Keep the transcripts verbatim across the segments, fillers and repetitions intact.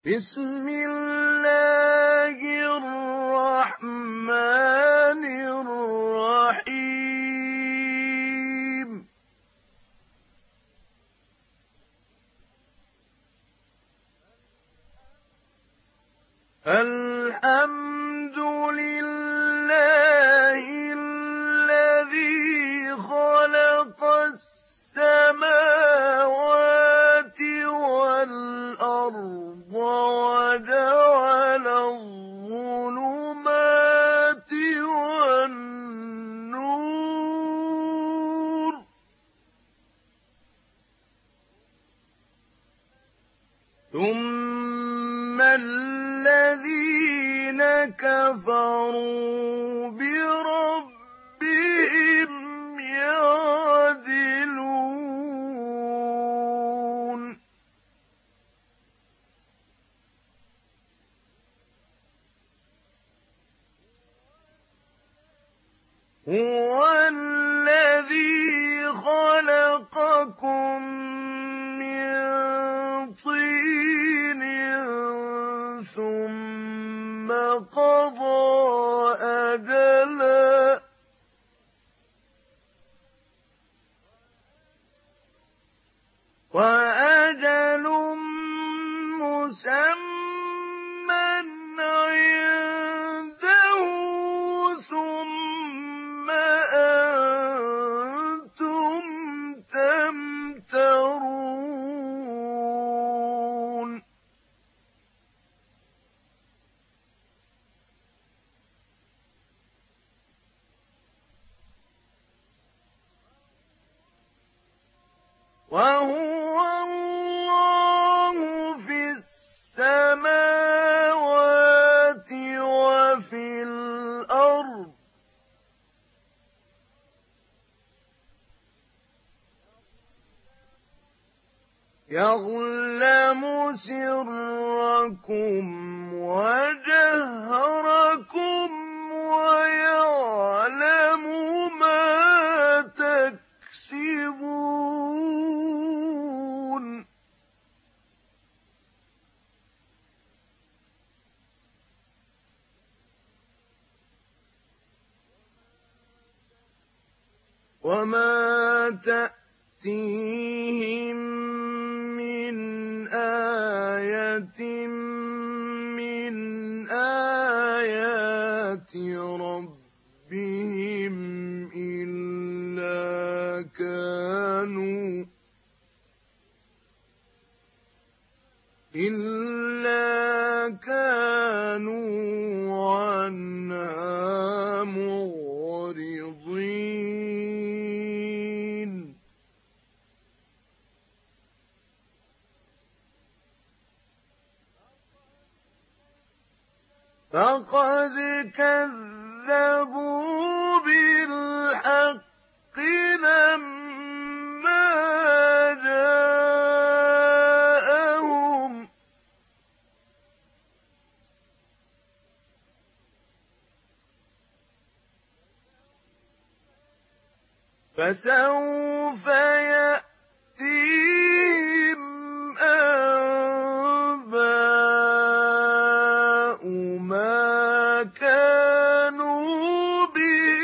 بسم الله الرحمن الرحيم الحمد لله الذي خلق السماوات والأرض وجعل الظلمات والنور ثم الذين كفروا بربهم يعدلون هو الذي خلقكم من طين ثم قضى أجلا وأجل مسمى عنده ثم أنتم تمترون وهو الله في السماوات وفي الأرض يعلم سركم وجهركم ويعلم ما تكسبون وما تأتيهم من آية من آيات ربهم إلا كانوا إلا كانوا عنها معرضين فقد كذبوا بالحق لما جاءهم فسوف يأتيهم أنباء ما كانوا به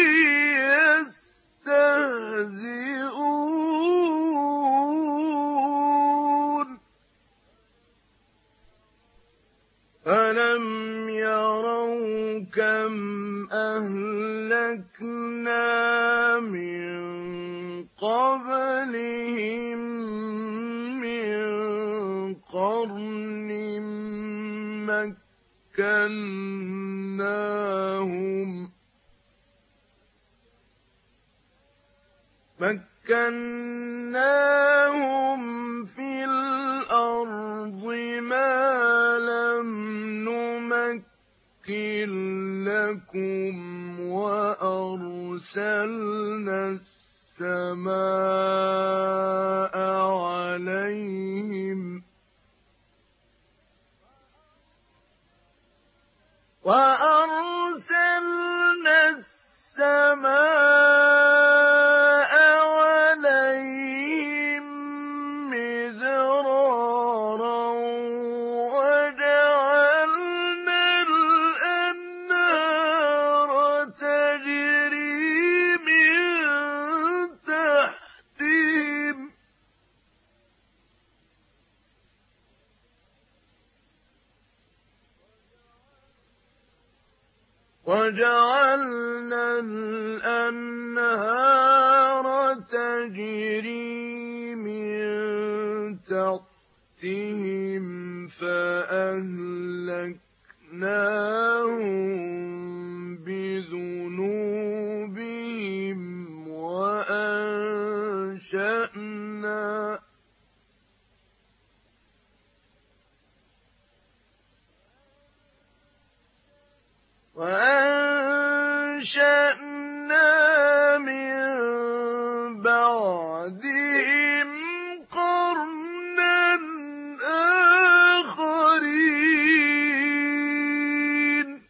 يستهزئون ألم يروا كم أهلكنا من قبلهم من قرن مكناهم مكناهم في الأرض ما لم نمكن لكم وأرسلنا السماء عليهم وأرسلنا السماء عليهم مدرارا وجعلنا الأنهار تجري من تحتهم فأهلكناهم بذنوبهم وأنشأنا وأنشأنا من بعدهم قرنا آخرين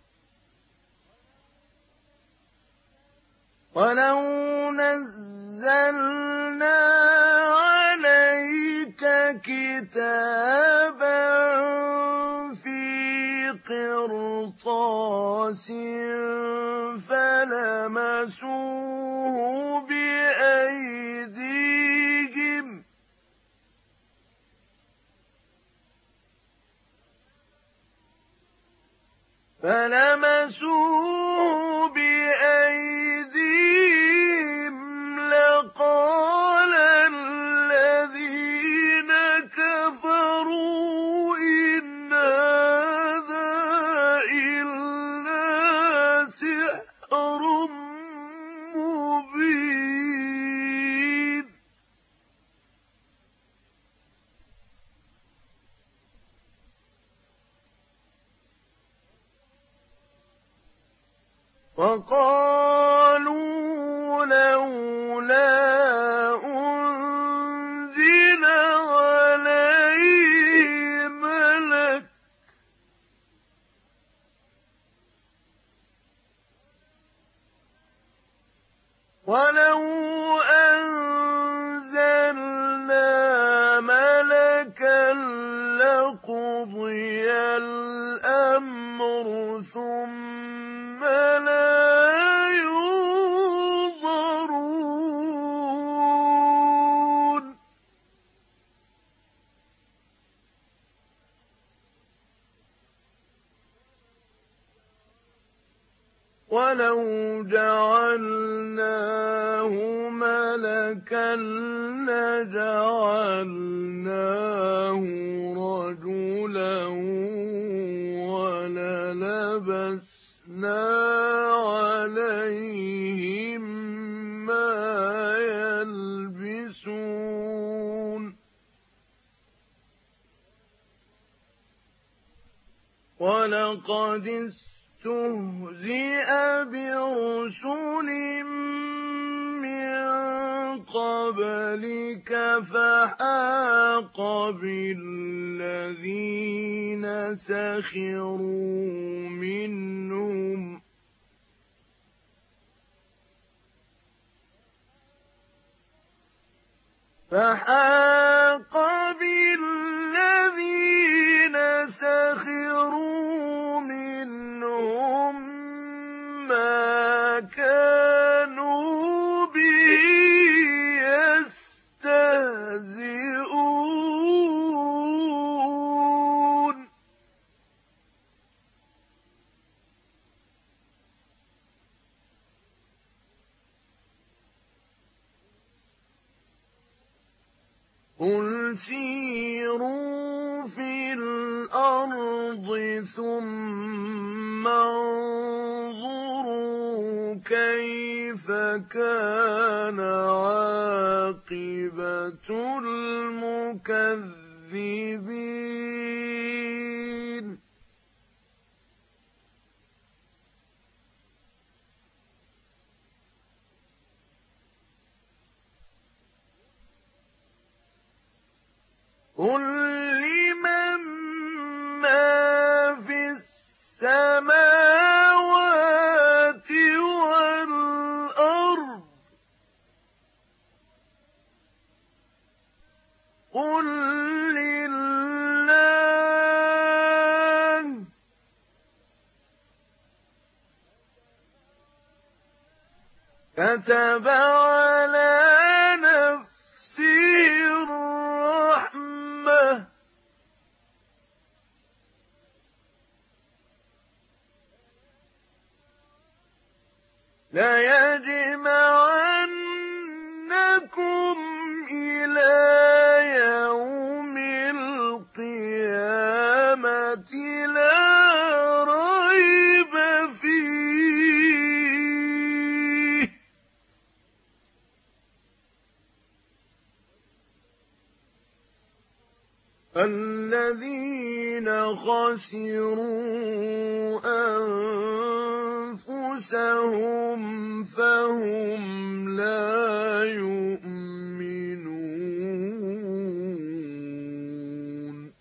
ولو نزلنا عليك كتابا قرطاس فلمسوه بأيديهم فلمسوه بأيديهم لقال الذين كفروا إن هذا سحر مبين وقالوا لولا أنزل عليه ملك ولو أنزلنا ملكا لقضي الأمر ثم لا ينظرون ولو جعلناه ملكا لجعلناه رجلا وللبسنا عليهم ما يلبسون ولقد استهزئ برسل من قبلك فحاق بالذين سخروا منهم فحاق بالذين سخروا منهم ما كانوا به يستهزئون قل سيروا في الأرض ثم انظروا كيف كان عاقبة المكذبين قل لمن ما في السماوات والأرض قل لله كتب على نفسه الرحمة لَيَجْمَعَنَّكُمْ إِلَىٰ يَوْمِ الْقِيَامَةِ لَا رَيْبَ فِيهِ ۚ الَّذِينَ خَسِرُوا أَنفُسَهُمْ فَهُمْ لَا يُؤْمِنُونَ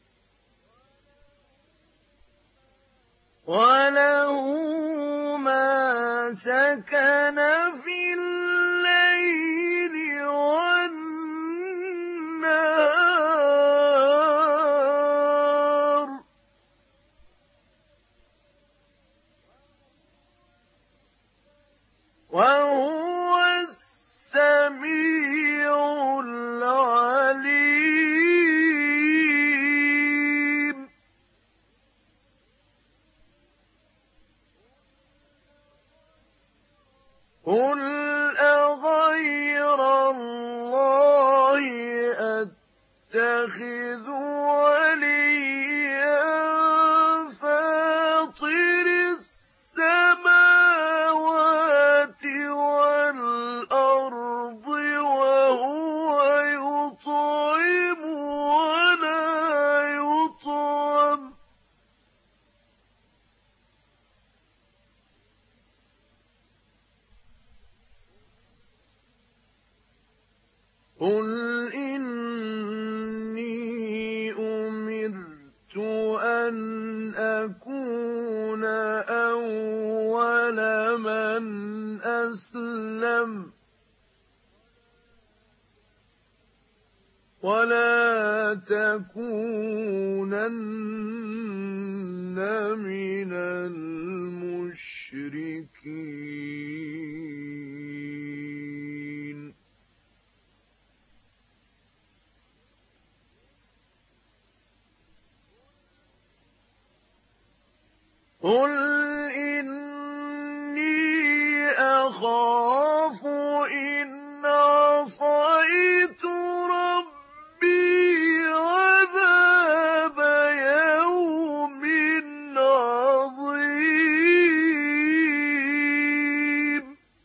وَلَهُ مَا سَكَنَ فِي اللَّيْلِ وَالنَّهَارِ ۚ وَهُوَ السَّمِيعُ الْعَلِيمُ. قُلْ أَغَيْرَ اللَّهِ أَتَّخِذُ وَلِيًّا فَاطِرِ السَّمَاوَاتِ وَالْأَرْضِ وَهُوَ يُطْعِمُ وَلَا يُطْعَمُ ۗ قُلْ إِنِّي أُمِرْتُ أَنْ أَكُونَ أَوَّلَ مَنْ أَسْلَمَ ۖ وَلَا تَكُونَنَّ مِنَ الْمُشْرِكِينَ قُلْ إِنِّي أَخَافُ إِنْ عَصَيْتُ رَبِّي عَذَابَ يَوْمٍ عَظِيمٍ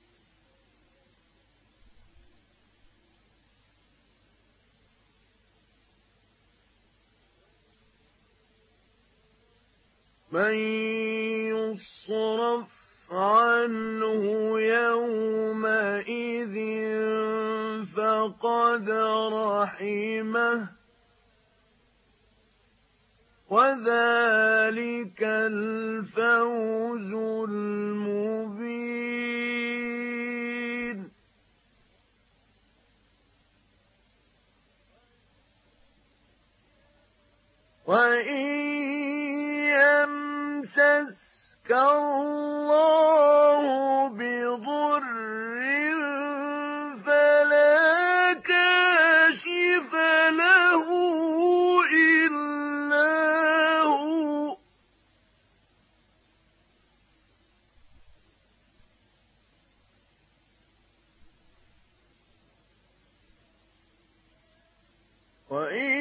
مَن يُصْرَفْ عَنْهُ يَوْمَئِذٍ فَقَدْ رَحِمَهُ ۚ وَذَٰلِكَ الْفَوْزُ الْمُبِينُ. وَإِن يَمْسَسْكَ اللَّهُ بِضُرٍّ فَلَا كَاشِفَ لَهُ إِلَّا هُوَ ۖ وَإِن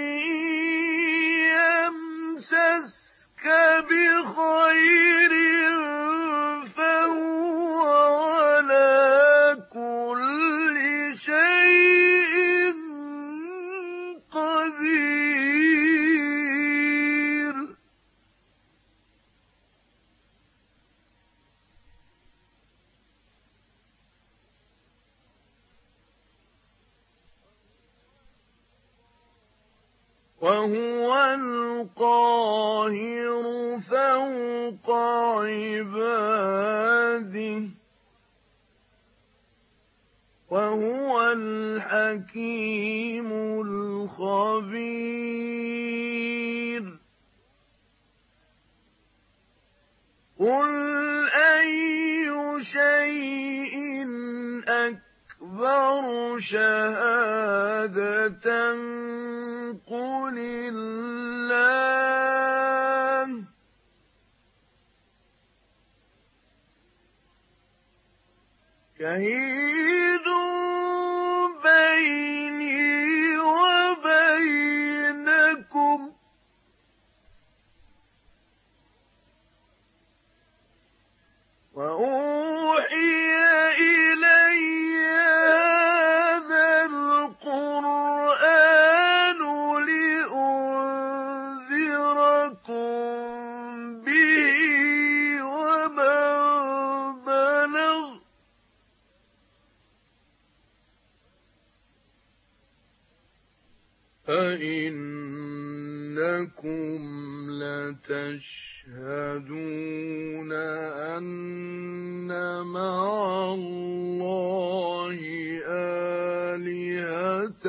يَمْسَسْكَ بِخَيْرٍ فَهُوَ عَلَىٰ كُلِّ شَيْءٍ قَدِيرٌ. وَهُوَ الْقَاهِرُ فَوْقَ عِبَادِهِ ۚ وَهُوَ الْحَكِيمُ الْخَبِيرُ. قُلْ أَيُّ شَيْءٍ أَكْبَرُ شَهَادَةً ۖ قُلِ اللَّهُ شهيد بيني وبينكم وأوحي إلي هذا القرآن لأنذركم به ومن بلغ أئنكم لتشهدون أن مع الله آلهة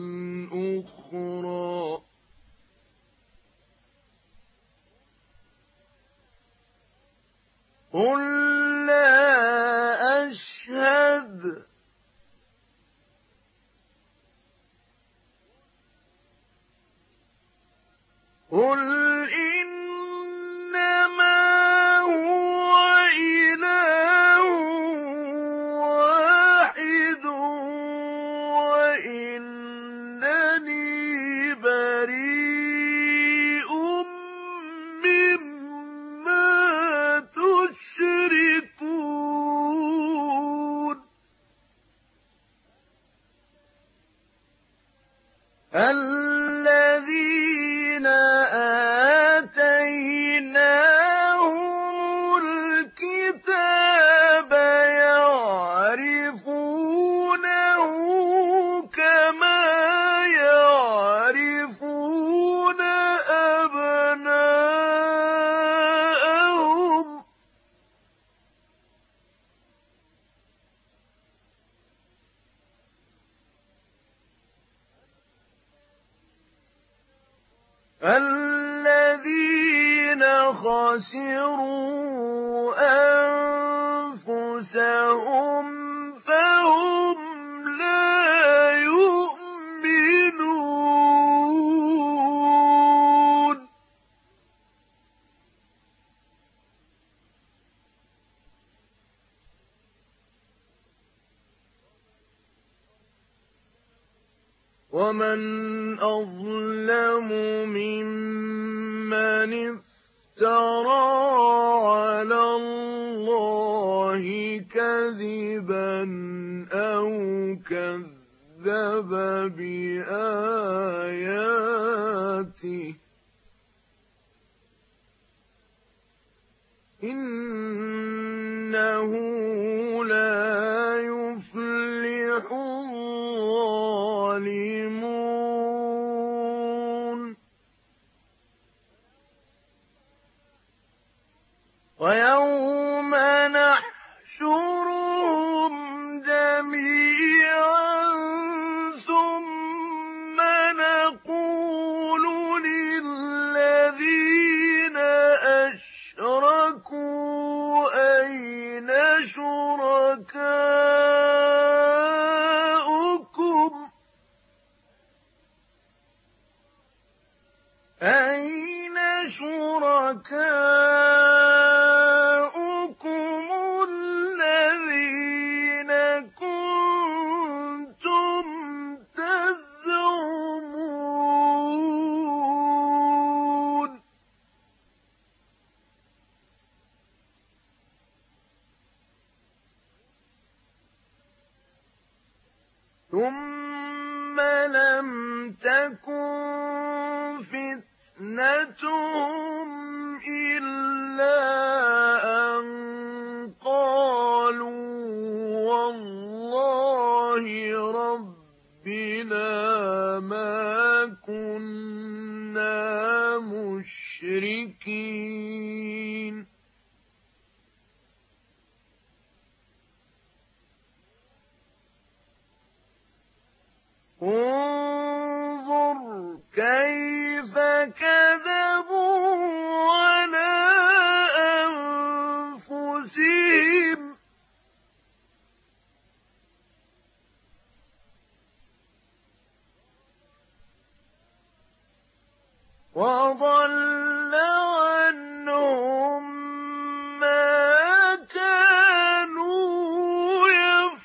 أخرى قل لا أشهد قل إنما هو إله واحد وإنني بريء مما تشركون الذين آتيناهم الكتاب يعرفونه كما يعرفون أبناءهم الذين خسروا أنفسهم فهم لا يؤمنون ومن أظلم ممن افترى على الله كذبا أو كذب بآياته إنه لا يفلح الظالمون ويوم نحشرهم جميعا ثم نقول للذين أشركوا أين شركاؤكم أين شركاؤكم الذين كنتم تزعمون ثم لم تكن فتنتهم إلا أن قالوا والله ربنا ما كنا مشركين انظر كيف كذبوا على أنفسهم وضل عنهم ما كانوا يفترون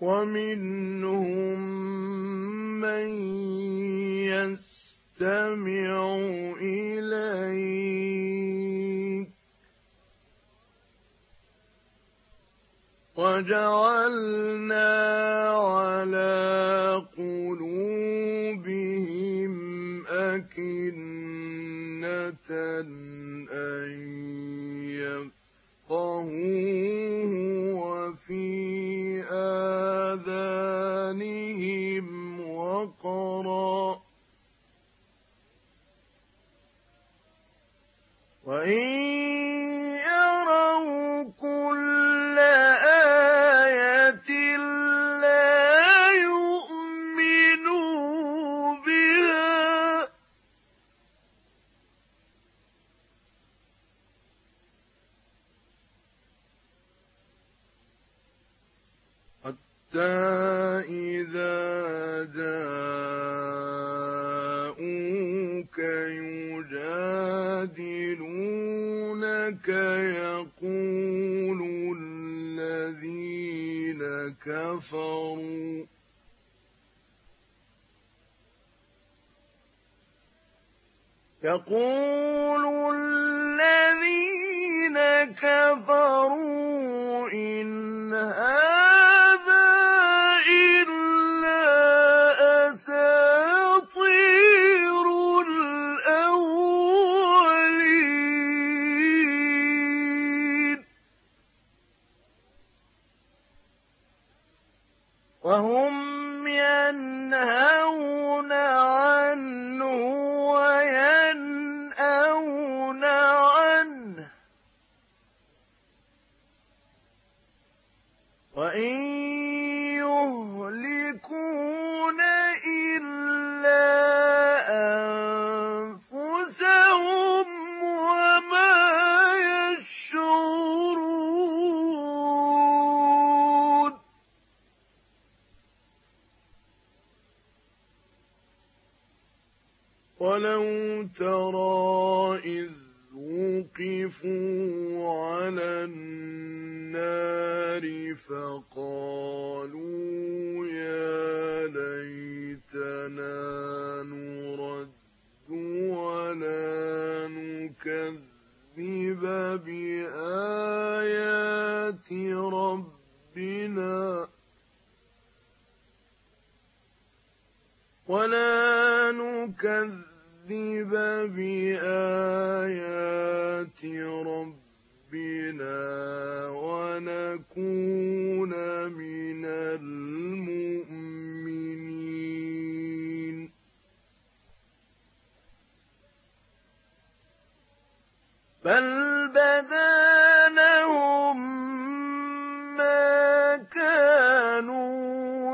ومنهم من يستمع إليك وجعلنا على قلوبهم أكنة أن يفقهوه وفي آذانهم وقرا وإن يروا كل آية لا يؤمنوا بها حتى إذا جاءوك يجادلونك يقول الذين كفروا يقول الذين كفروا إن هذا إلا أساطير الأولين وهم ينهون عنه وينأون عنه وإن يهلكون إلا أنفسهم وما يشعرون ولو ترى إذ وقفوا على النار فقالوا يا ليتنا نرد ولا نكذب بآيات ربنا ولا نكذب بآيات ربنا ونكون من المؤمنين بل بدا لهم ما كانوا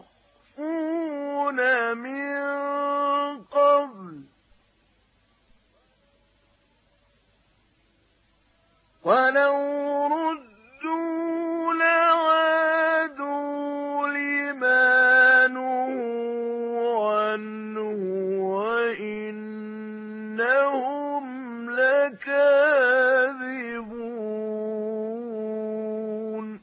يخفون من قبل ولو ردوا لعادوا لما نهوا عنه وإنهم لكاذبون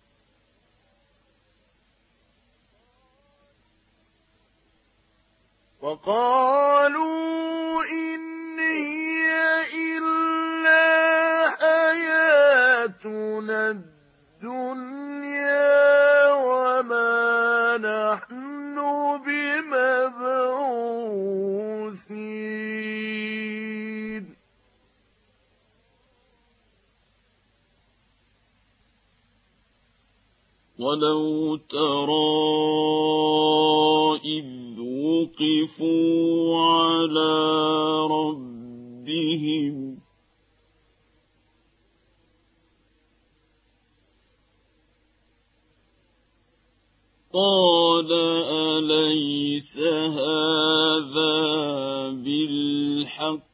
وقالوا إن هي إلا حياتنا الدنيا وما نحن بمبعوثين ولو ترى إذ وقفوا على ربهم قال أليس هذا بالحق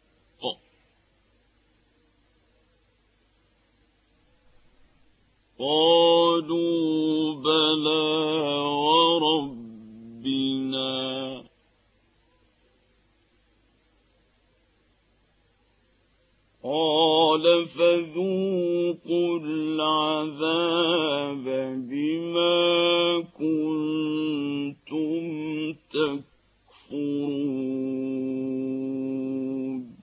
قالوا بلى وربنا قال فذوقوا فذوقوا العذاب بما كنتم تكفرون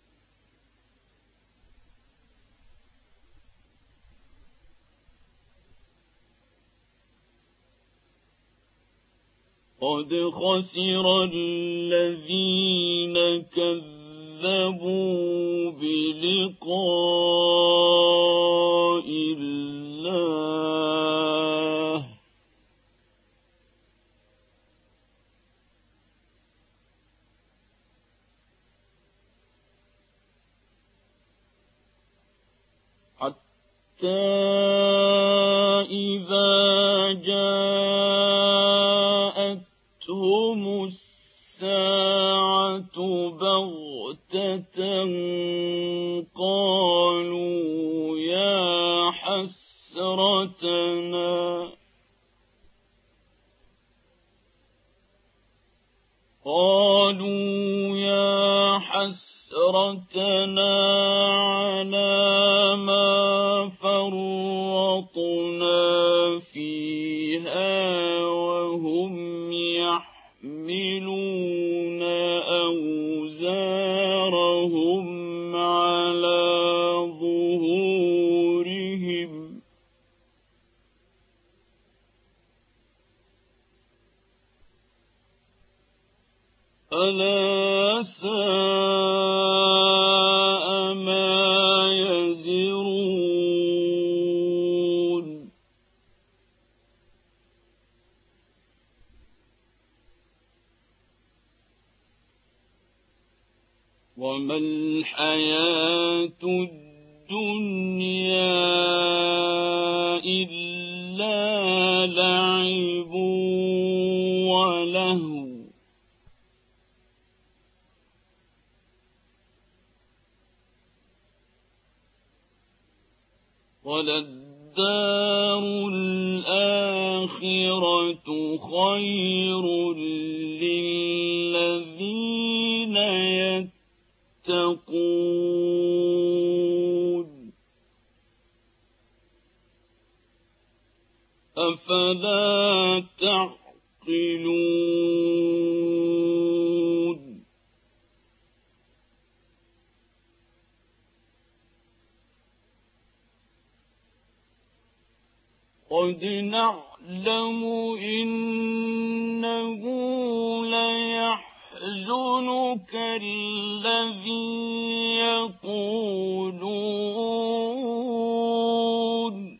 قد خسر الذين كذبوا بلقاء الله حتى إذا جاءتهم الساعة بغتة قالوا يا حسرتنا قالوا يا حسرتنا على ما فرطنا فيها وهم يحملون أوزارهم على ظهورهم ألا ساء ما يزرون وما الحياة الدنيا إلا لعب ولهو وللدار الآخرة خير للذين يتقون أفلا تعقلون قد نعلم إنه ليحزنك الذي يقولون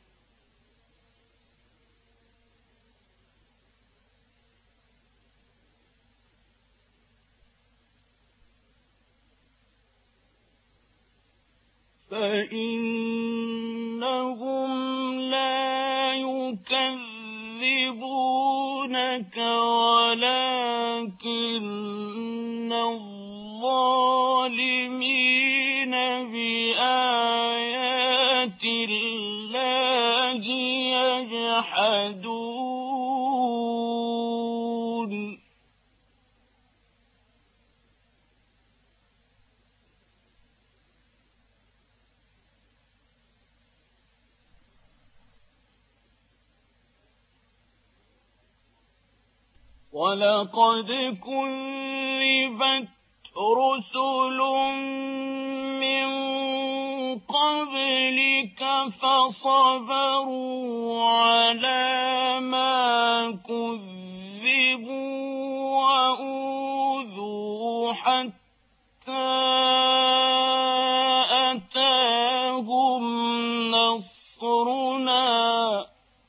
فإنهم لا يكذبونك ولكن الظالمين بآيات الله يجحدون ولقد كذبت رسل من قبلك فصبروا على ما كذبوا وأوذوا حتى أتاهم نصرنا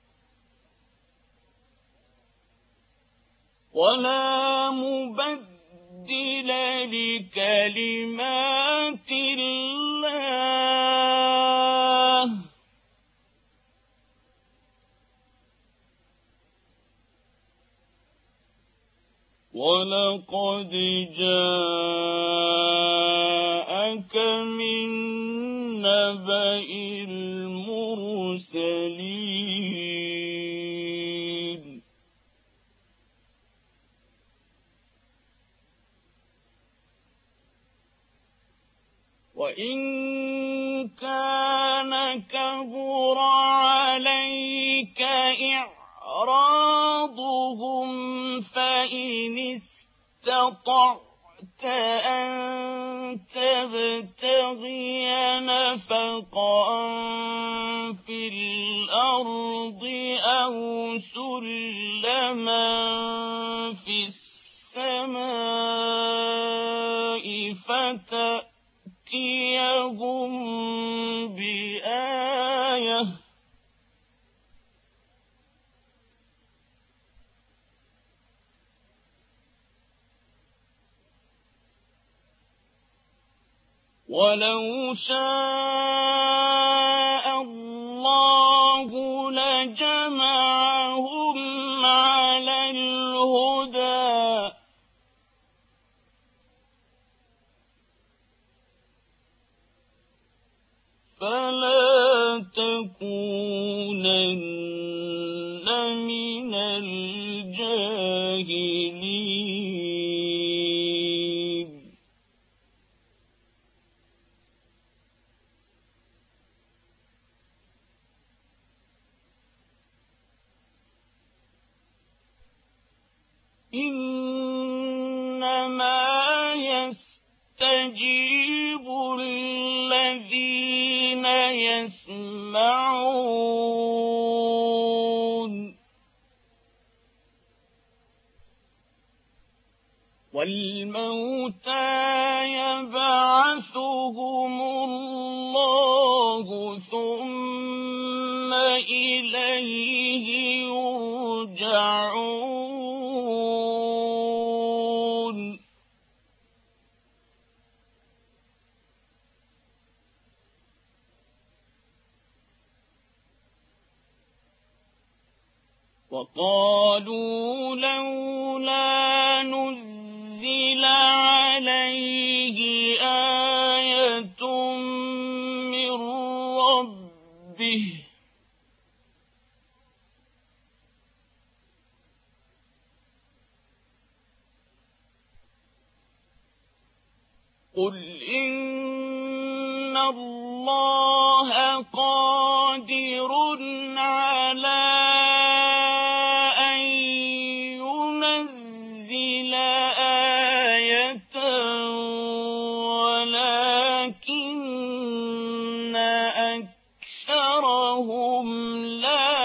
ولا مبدل لكلمات الله ولقد جاءك من نبأ المرسلين وإن كان كبر عليك إعراضهم فإن استطعت أن تبتغي نفقا في الأرض أو سلما في السماء فتأتيهم بآية ولو شاء الله لجمعهم على الهدى فلا تكونن من الجاهلين إنما يستجيب الذين يسمعون والموتى يبعثهم الله ثم إليه يرجعون وقالوا لولا نزل عليه آية من ربه قل إن الله قادر على أن ينزل آية ولكن أكثرهم لا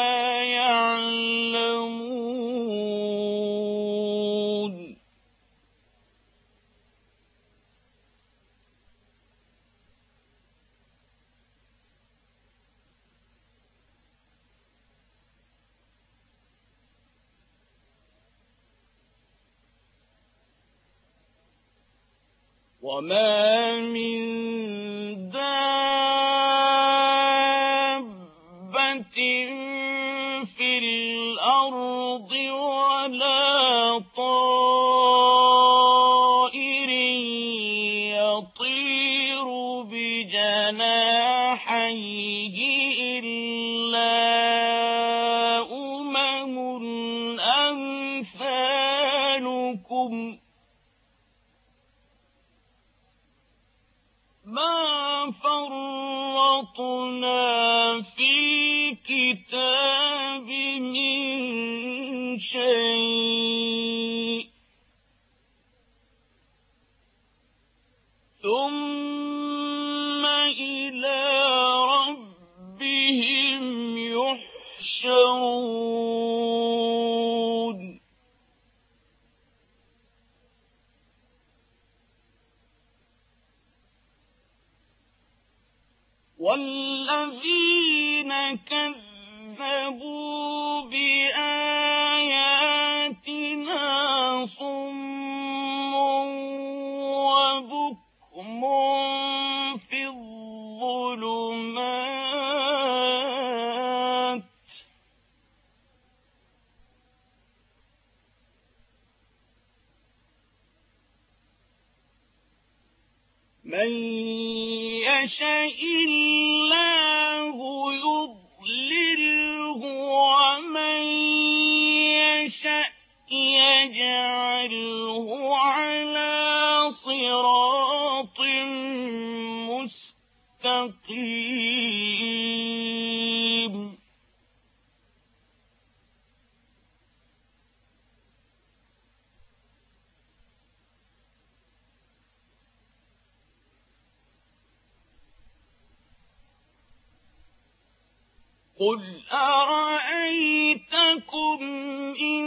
يعلمون وما من دابة في الأرض ولا طائر يطير بجناحيه إلا أمم أمثالكم ما فرطنا في كتاب من شيء ثم إلى ربهم يحشرون والذين كذبوا بآياتنا صم وبكم في الظلمات من يشاء الله يضلله ومن يشاء يجعله على صراط مستقيم قل أرأيتكم إن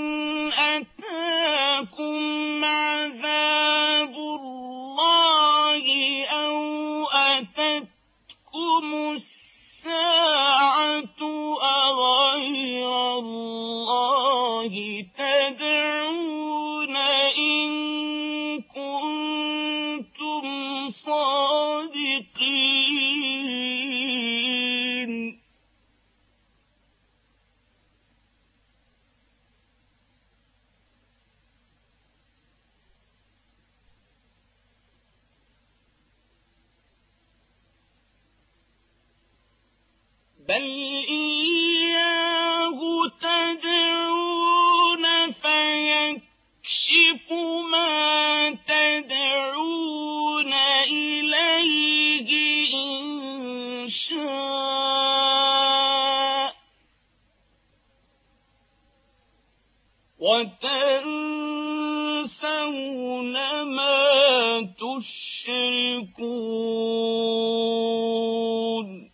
أتاكم عذاب الله أو أتتكم الساعة أغير الله تدعون إن كنتم صادقين بل إياه تدعون فيكشف ما تدعون إليه إن شاء وتنسون ما تشركون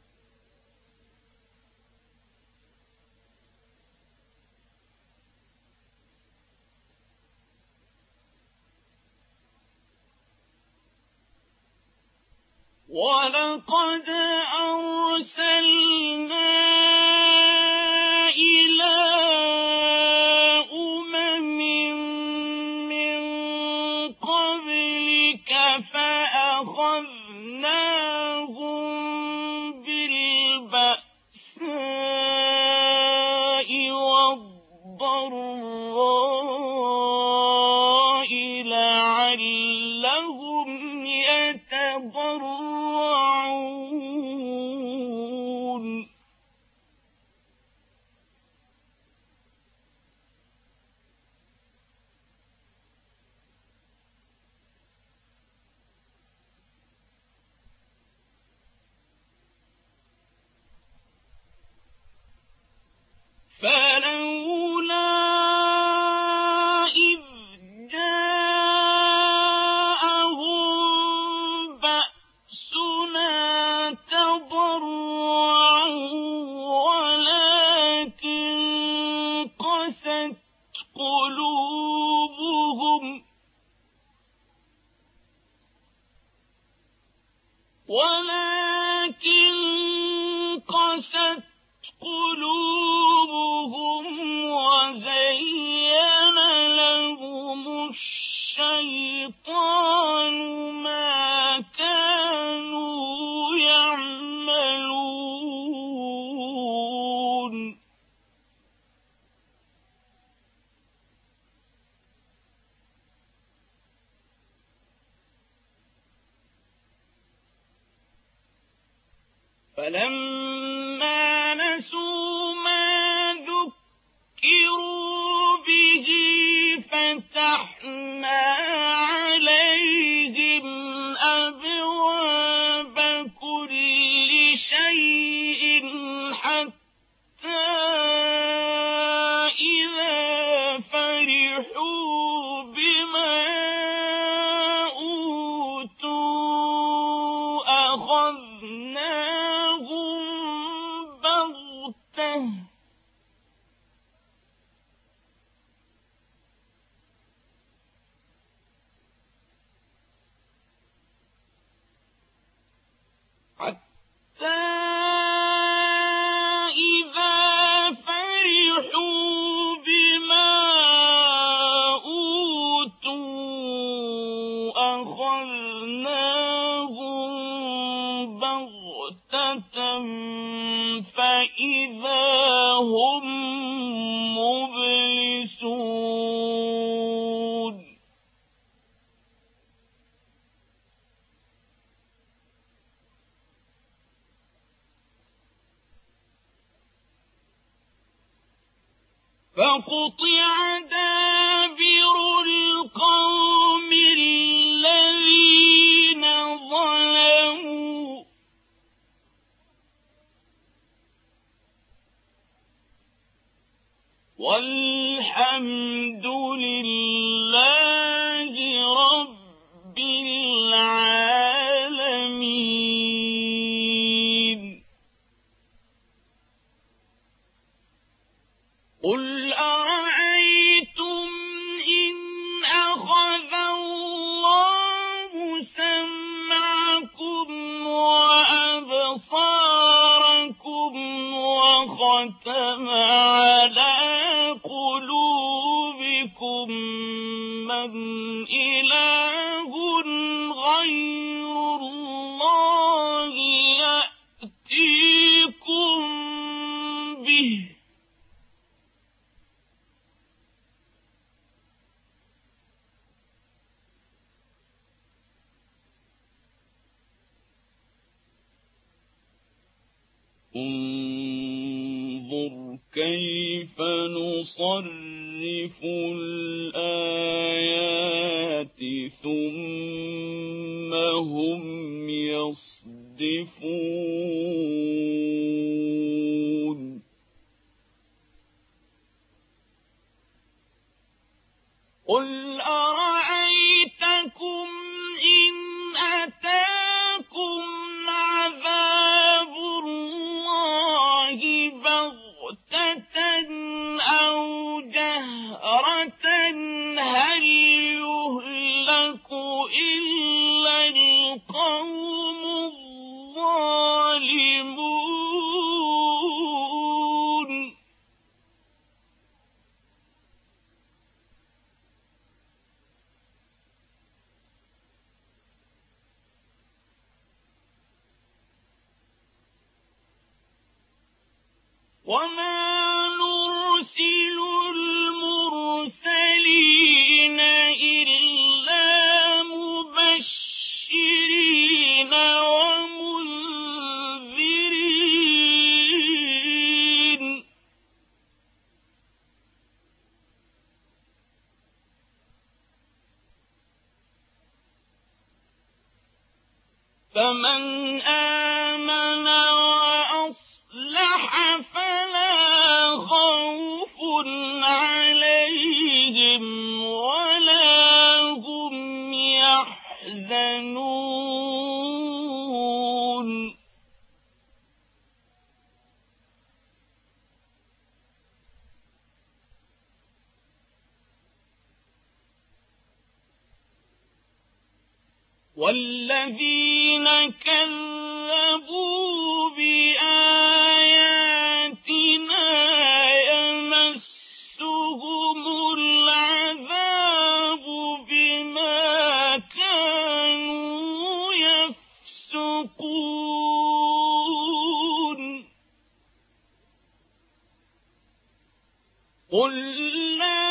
ولقد أرسلنا إلى أمم من قبلك فأخذناهم بالبأساء والضراء لعلهم يتضرعون فلولا إذ جاءهم بأسنا تضرعوا ولكن قست قلوبهم ولكن قست قلوبهم وزين لهم الشيطان ما كانوا يعملون فلما نسوا ما ذكروا به فتحنا عليهم أبواب كل شيء حتى إذا فرحوا بما أوتوا أخذناهم بغتة حتى إذا فرحوا بما أوتوا أخذناهم بغتة فإذا هم مبلسون فقطع دابر القوم الذين ظلموا والحمد لله رب العالمين قل أرأيتم إن أخذ الله سمعكم وأبصاركم وختم على قلوبكم من إله غير الله يأتيكم به انظر كيف نصرف الآيات ثم هم يصدفون قل أرأيتكم إن أتاكم عذاب الله بغتة أو جهرة هل يهلك إلا القوم الظالمون وما نرسل المرسلين إلا مبشرين ومنذرين فمن آمن وأصلح فلا خوف عليهم ولا هم يحزنون والذين كذبوا بآياتنا يمسهم العذاب بما كانوا يفسقون قل لا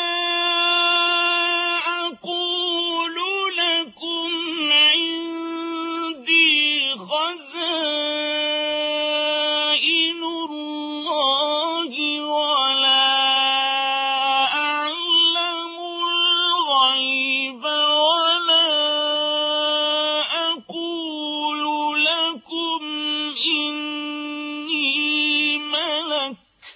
أقول لكم عندي خزائن الله ولا أعلم الغيب ولا أقول لكم إني ملك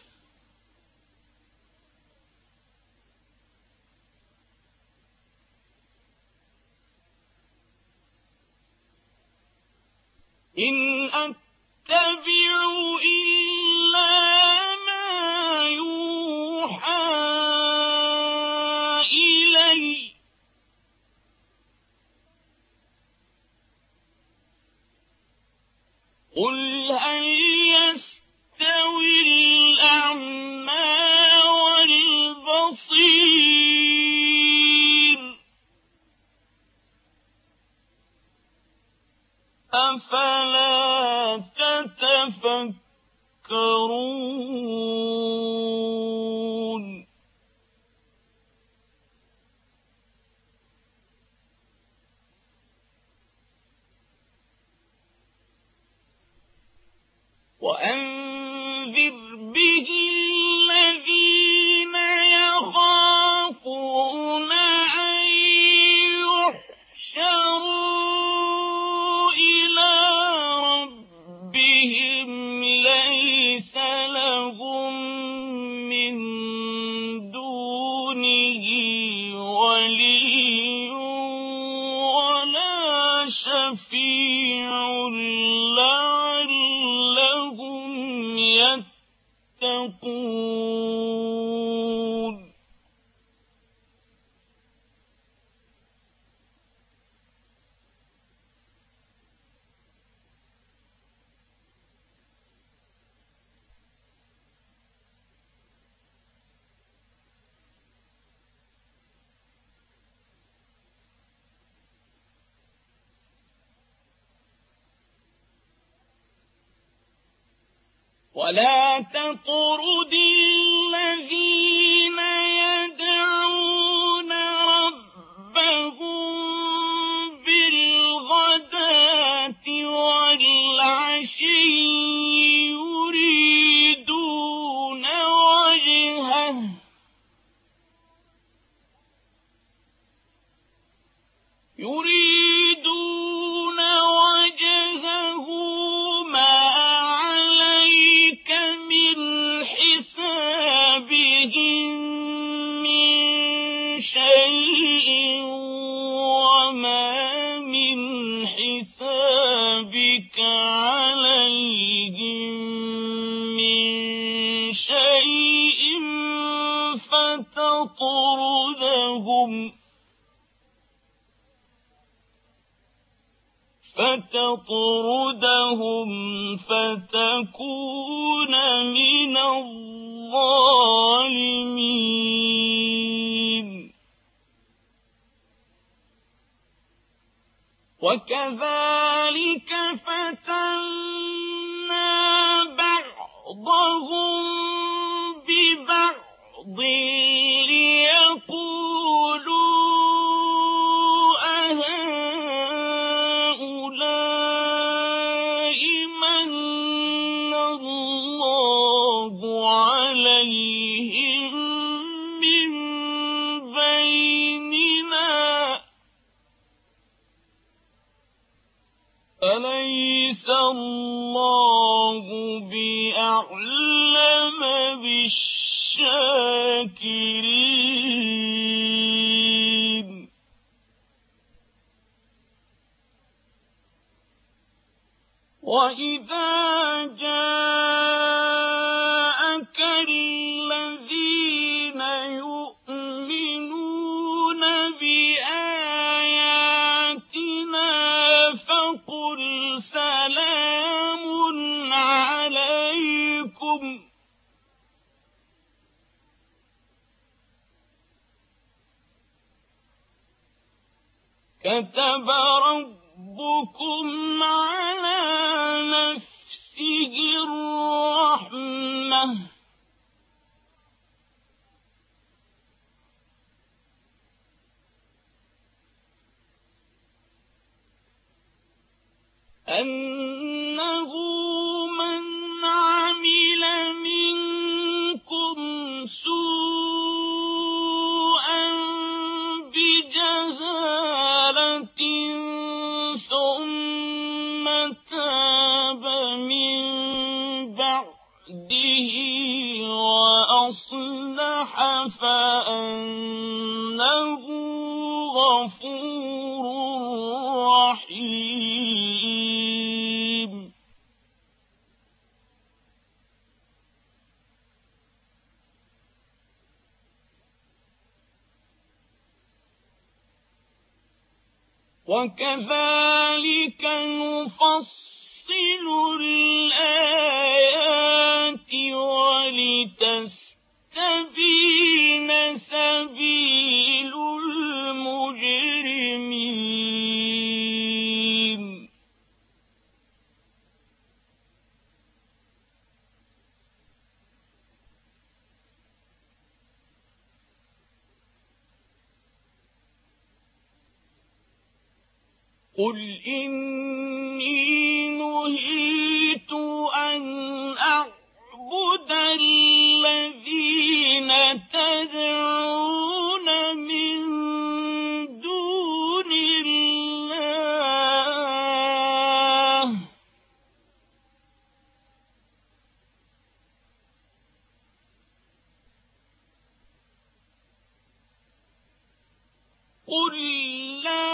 إن أتبع إلا ما يوحى إلي قل هل يستوي الأعمى والبصير أفلا تتفكرون وأنذر به الذين يخافون أن يحشروا إلى ربهم ليس لهم من دونه ولي ولا شفيع لعلهم يتقون ولا تطرد الذين يدعون ربهم بالغداة والعشي يريدون وجهه يريدون وجهه ما عليك من حسابهم من شيء وما من حسابك عليهم من شيء فتطردهم فتطردهم فتكون من الظالمين وكذلك فتنا بعضهم ببعض ليقولوا أهؤلاء من الله عليهم من بيننا أليس الله بأعلم بالشاكرين وإذا جاءك الذين يؤمنون بآياتنا فقل سلام عليكم كتب ربكم على نفسه الرحمة أنه من عمل منكم سوءا بجهالة ثم تاب من بعده وأصلح فأنه غفور رحيم وكذلك نفصل الآيات ولتستبين سبيل المجرمين قل إني نهيت أن أعبد الذين تدعون من دون الله قل لا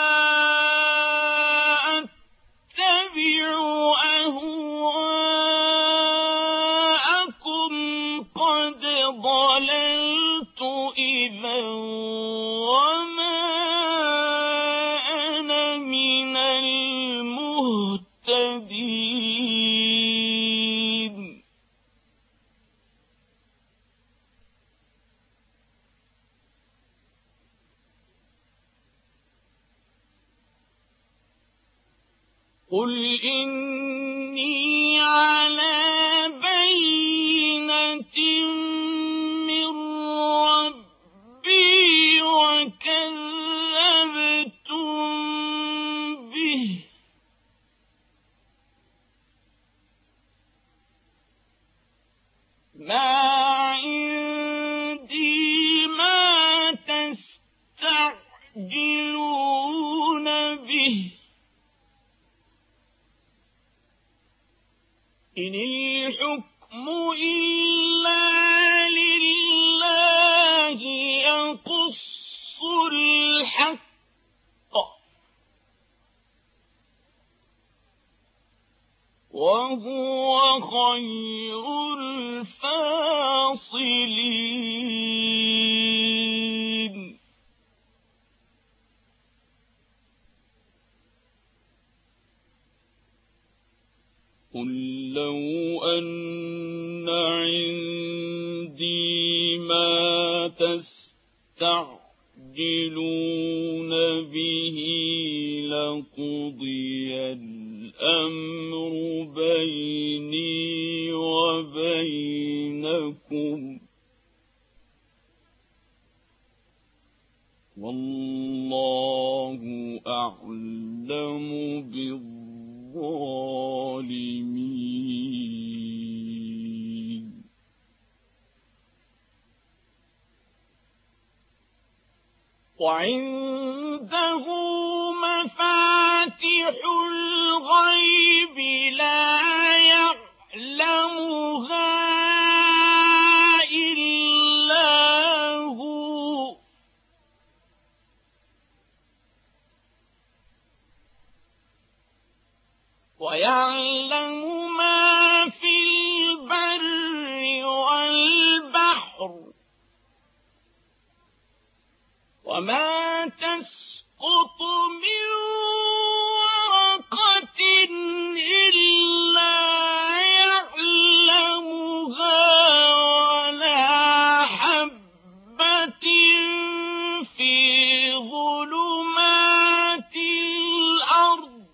ضللت إذا وما أنا من المهتدين قل إني على بينة ما عندي ما تستعجلون به إن الحكم إلا لله يقص الحق وهو خير الفاصلين قل لو أن عندي ما تستعجلون به لقضي الأمر بيني وبينكم والله أعلم بالظالمين وعنده مفاتح الغيب لا يعلمها إلا هو ويعلم ما في البر والبحر وما تسقط من ورقة إلا يعلمها ولا حبة في ظلمات الأرض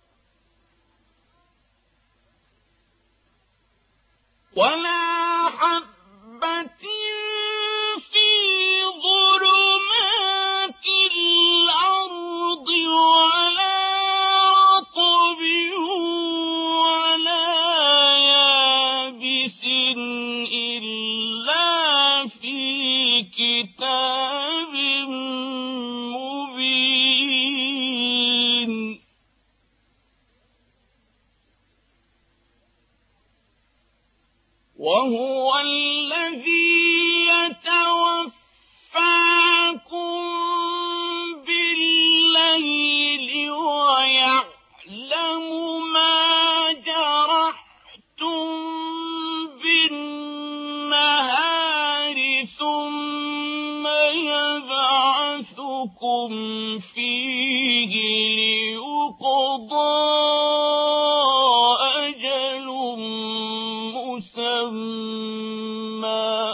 ولا حبة في ظلمات الأرض ولا رطب ولا يابس إلا في كتاب مبين وهو الذي يتوفاكم بالليل ويعلم ما جرحتم بالنهار ثم يبعثكم فيه ليقضى أجل مسمى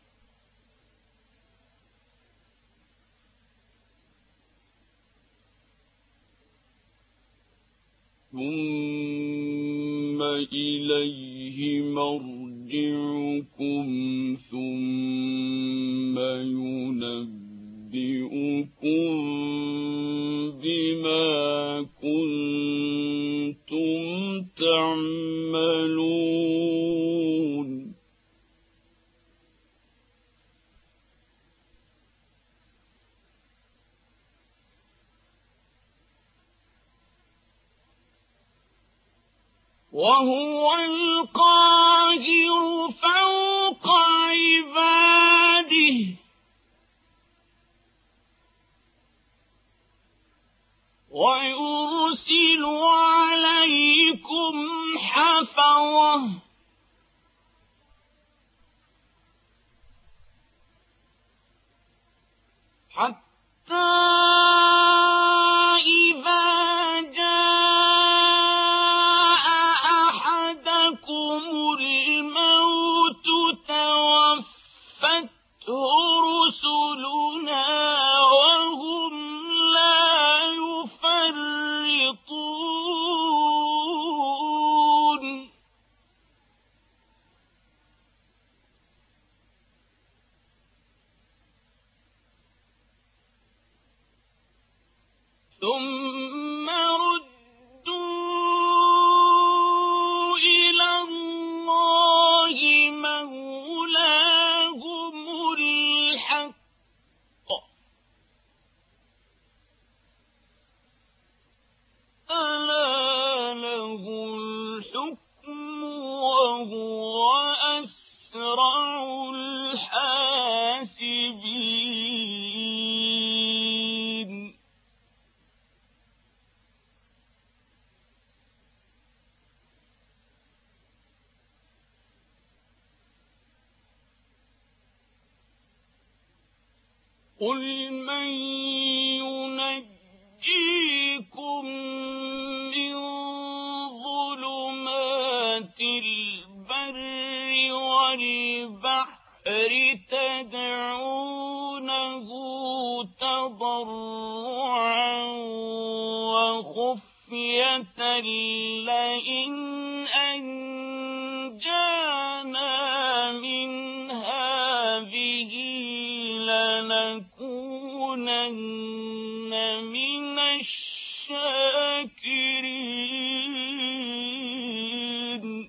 ثم إليه مرجعكم ثم ينبئكم بما كنتم تعملون وهو القاهر فوق عباده ويرسل عليكم حفظة حتى إذا جاء أحدكم الموت توفته رسلنا وهم لا يفرطون ثم ردوا إلى الله مولاهم الحاسبين قل من ينجيكم من ظلمات البر والبحر تدعونه تضرعا وخفية لئن أنجانا من هذه لنكونن من الشاكرين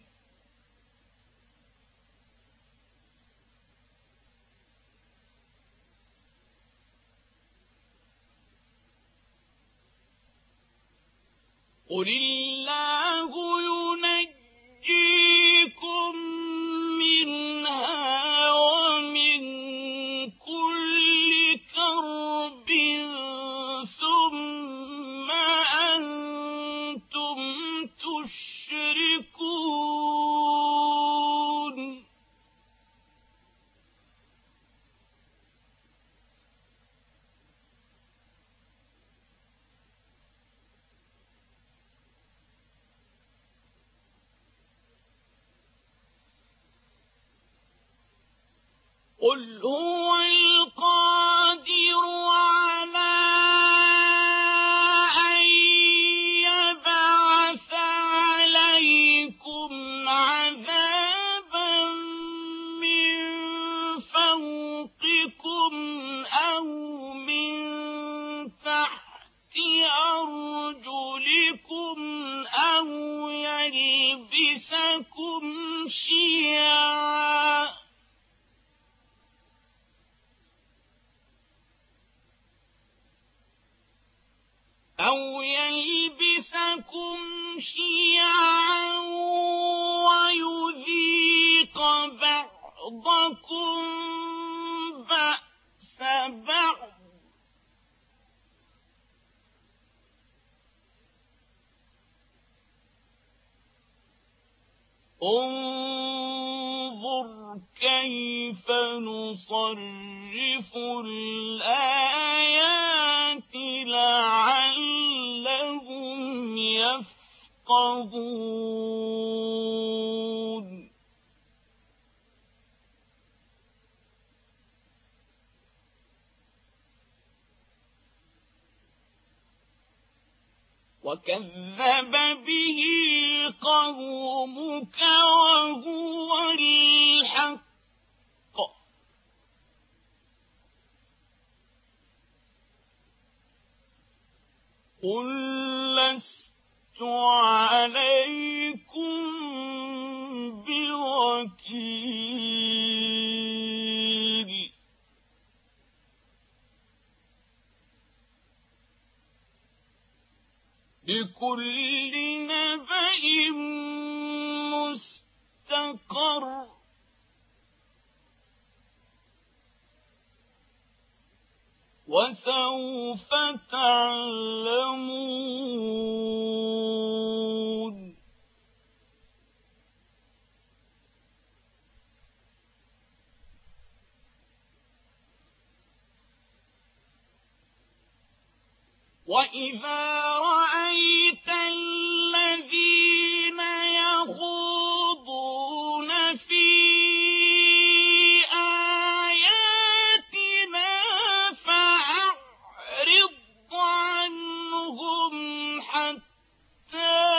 قل الله ينجيكم منها ومن كل كرب ثم أنتم تشركون قل هو القادر على أن يبعث عليكم عذابا من فوقكم أو من تحت أرجلكم أو يلبسكم شيعا أو يلبسكم شيعا ويذيق بعضكم بأس بعض انظر كيف نصرف الآيات لعلهم يفقهون وكذب به قومك وهو الحق قل لست عليكم بوكيل لكل نبأ مستقر وسوف تعلمون وإذا رأيت الذين يخوضون في آياتنا فأعرض عنهم حتى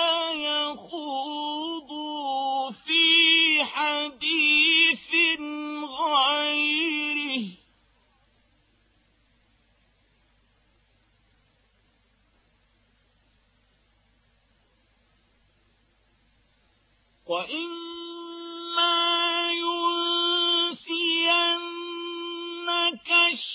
يخوضوا في حديث غيره وإما ينسينك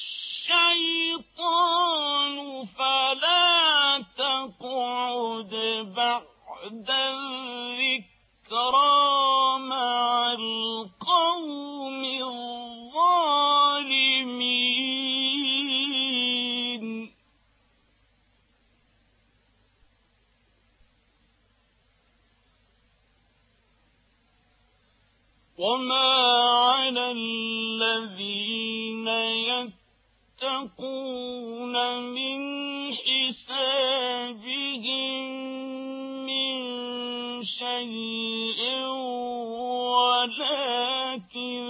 الشيطان فلا تقعد بعد الذكرى مع القوم الظالمين وما على الذين يتقون من حسابهم من شيء ولكن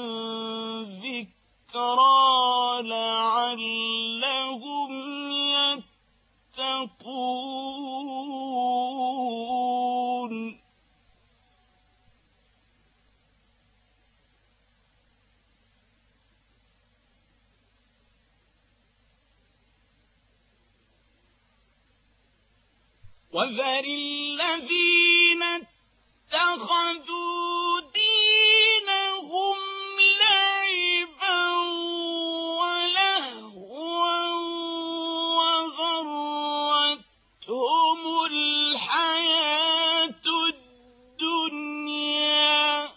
ذكرى لعلهم يتقون وذر الذين اتخذوا دينهم لعبا ولهوا وغرتهم الحياة الدنيا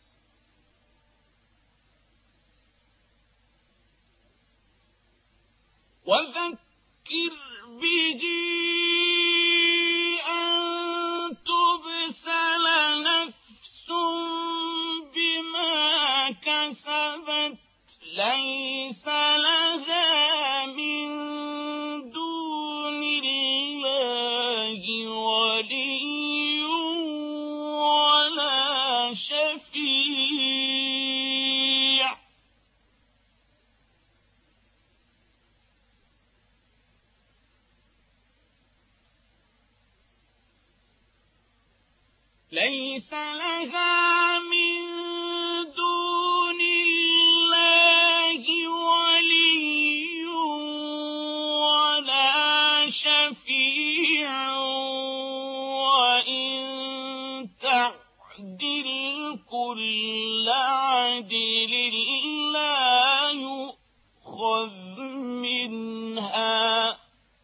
وذكر به ليس لها من دون الله ولي ولا شفيع ليس لها من دون الله ولي ولا شفيع وإن تعدل كل عدل لا يؤخذ منها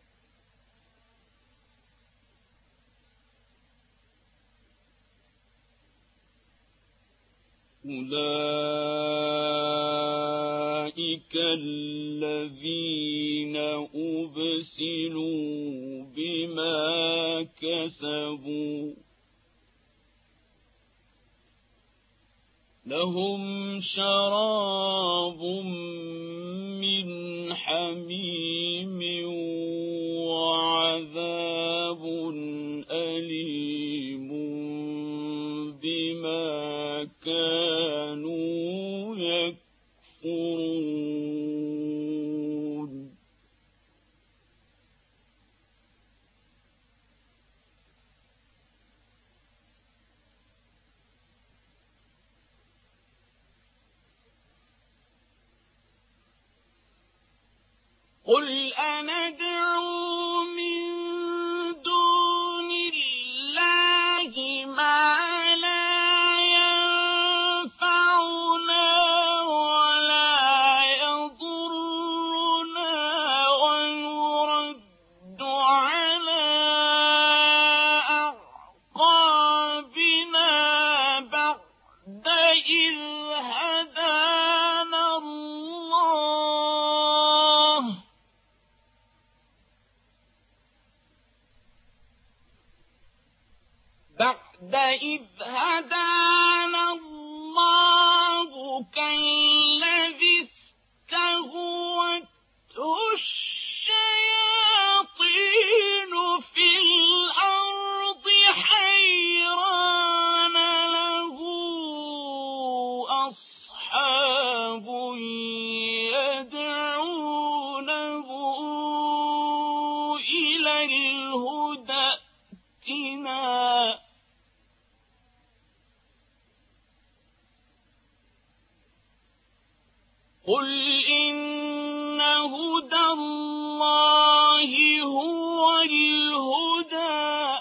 أولئك الذين أبسلوا بما كسبوا لهم شراب من حميم وعذاب أليم بما كانوا يكفرون قل أندعو من دون الله ما لا ينفعنا ولا يضرنا ونرد على أعقابنا بعد إذ هدانا الله بعد إذ هدانا الله كالذي استهوته الشياطين في الأرض حيران له أصحاب يدعونه إلى الهدى ائتنا قل إن هدى الله هو الهدى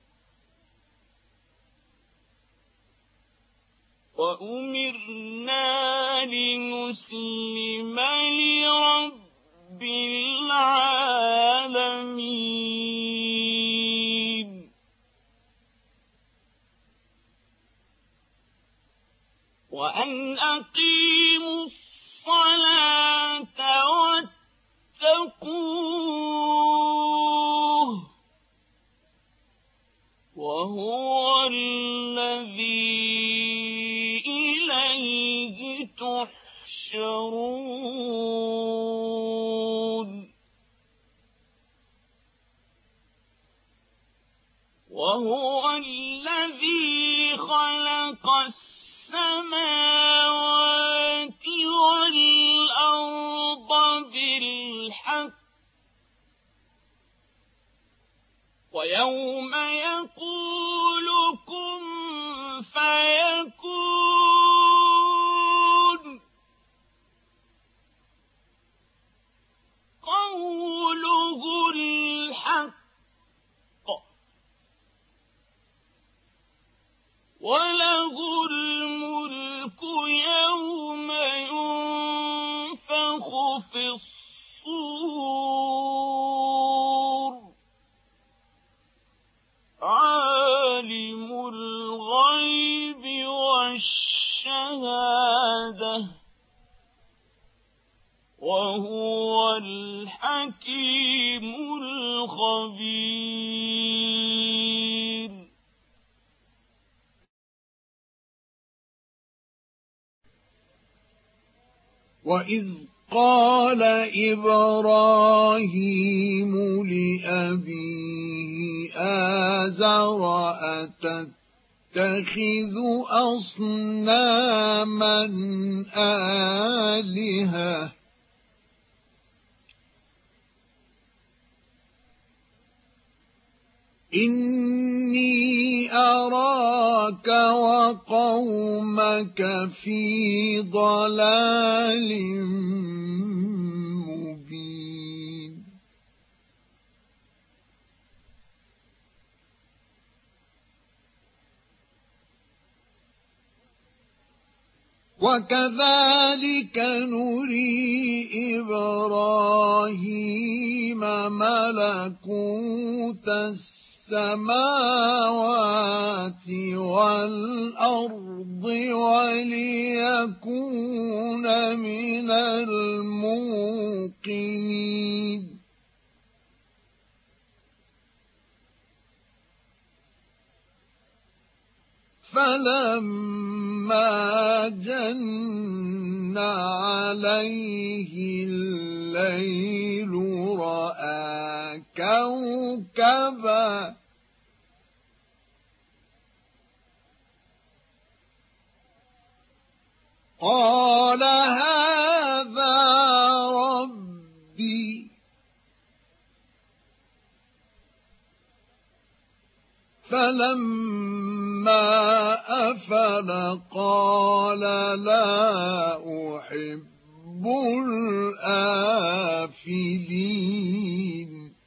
وأمرنا لنسلم لرب العالمين وأن أقيموا الصلاة واتقوه وهو الذي إليه يحشرون وهو الذي خلق السماوات والأرض بالحق ويوم يقول كن فيكون قوله الحق وله الملك يوم ينفخ في الصور عالم الغيب والشهادة وهو الحكيم الخبير. وإذ قال إبراهيم لأبيه آزر أتتخذ أصناما آلهة إني أراك وقومك في ضلال مبين. وكذلك نري إبراهيم ملكوت السماوات والأرض وليكون من الموقنين. فلما جن عليه الليل رأى كوكبا قال هذا ربي فلما أفل قال لا أحب الآفلين.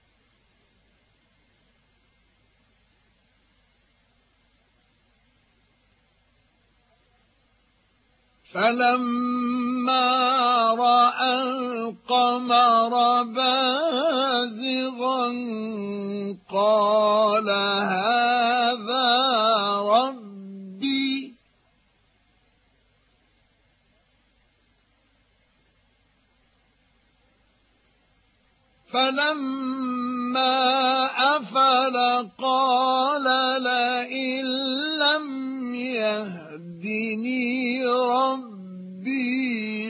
فلما رأى القمر بازغا قال هذا ربي فلما أفل قال لئن لم يهدني ربي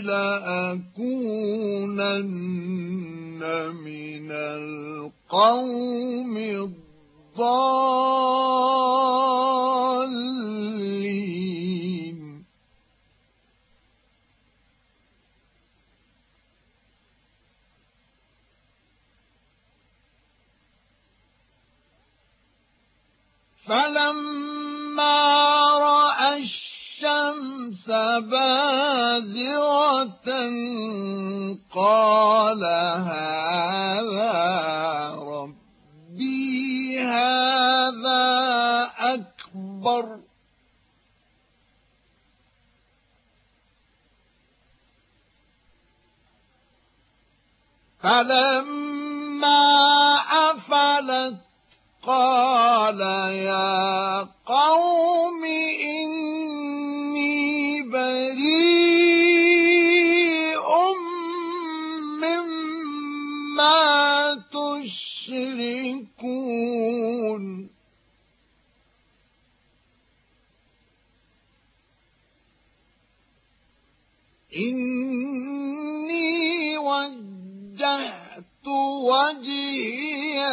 لأكونن من القوم الضالين. فلما رأى الشمس بازغة قال هذا ربي هذا أكبر فلما أفلت قال يا قوم إني بريء مما تشركون إني وجهت وجهي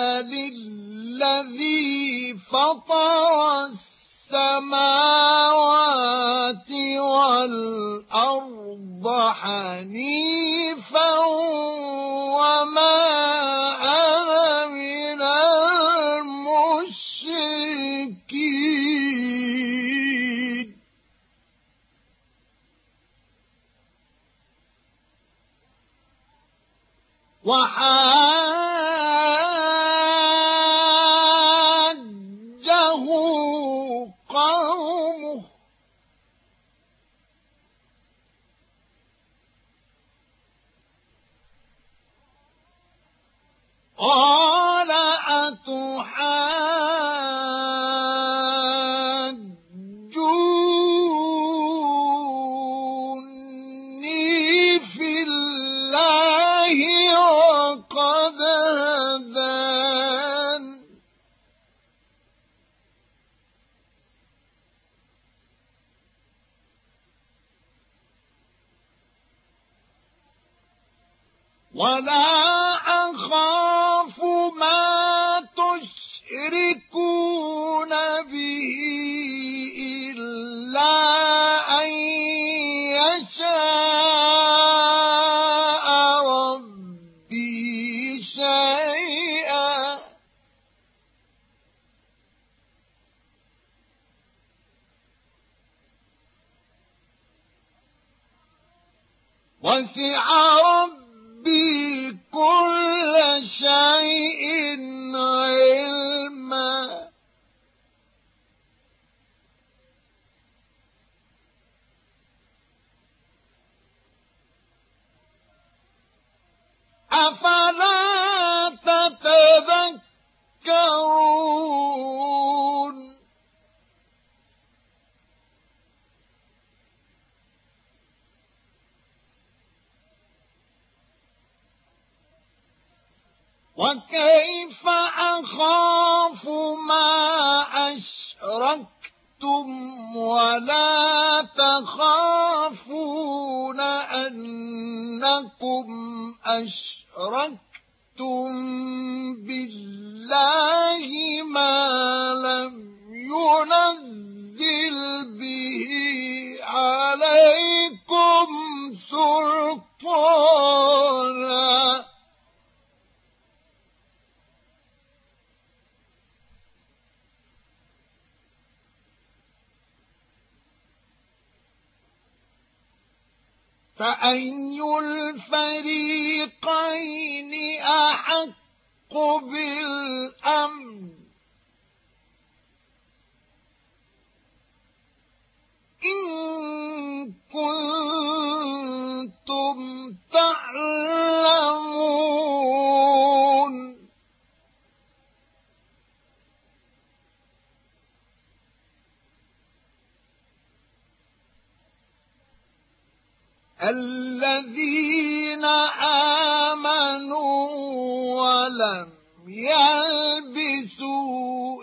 للذي فطر السماوات والأرض حنيفا وما أنا من المشركين وحاجه قومه قال أتحاجوني في الله وقد هدان ولا أخاف ما تشركون به إلا أن يشاء ربي شيئا وسع ربي كل شيء علما أفلا تتذكرون وكيف أخاف ما أشركتم ولا تخافون أنكم أشركتم بالله ما لم ينزل به عليكم سلطانا فأي الفريقين أحق بالأمن إن كنتم تعلمون الذين آمنوا ولم يلبسوا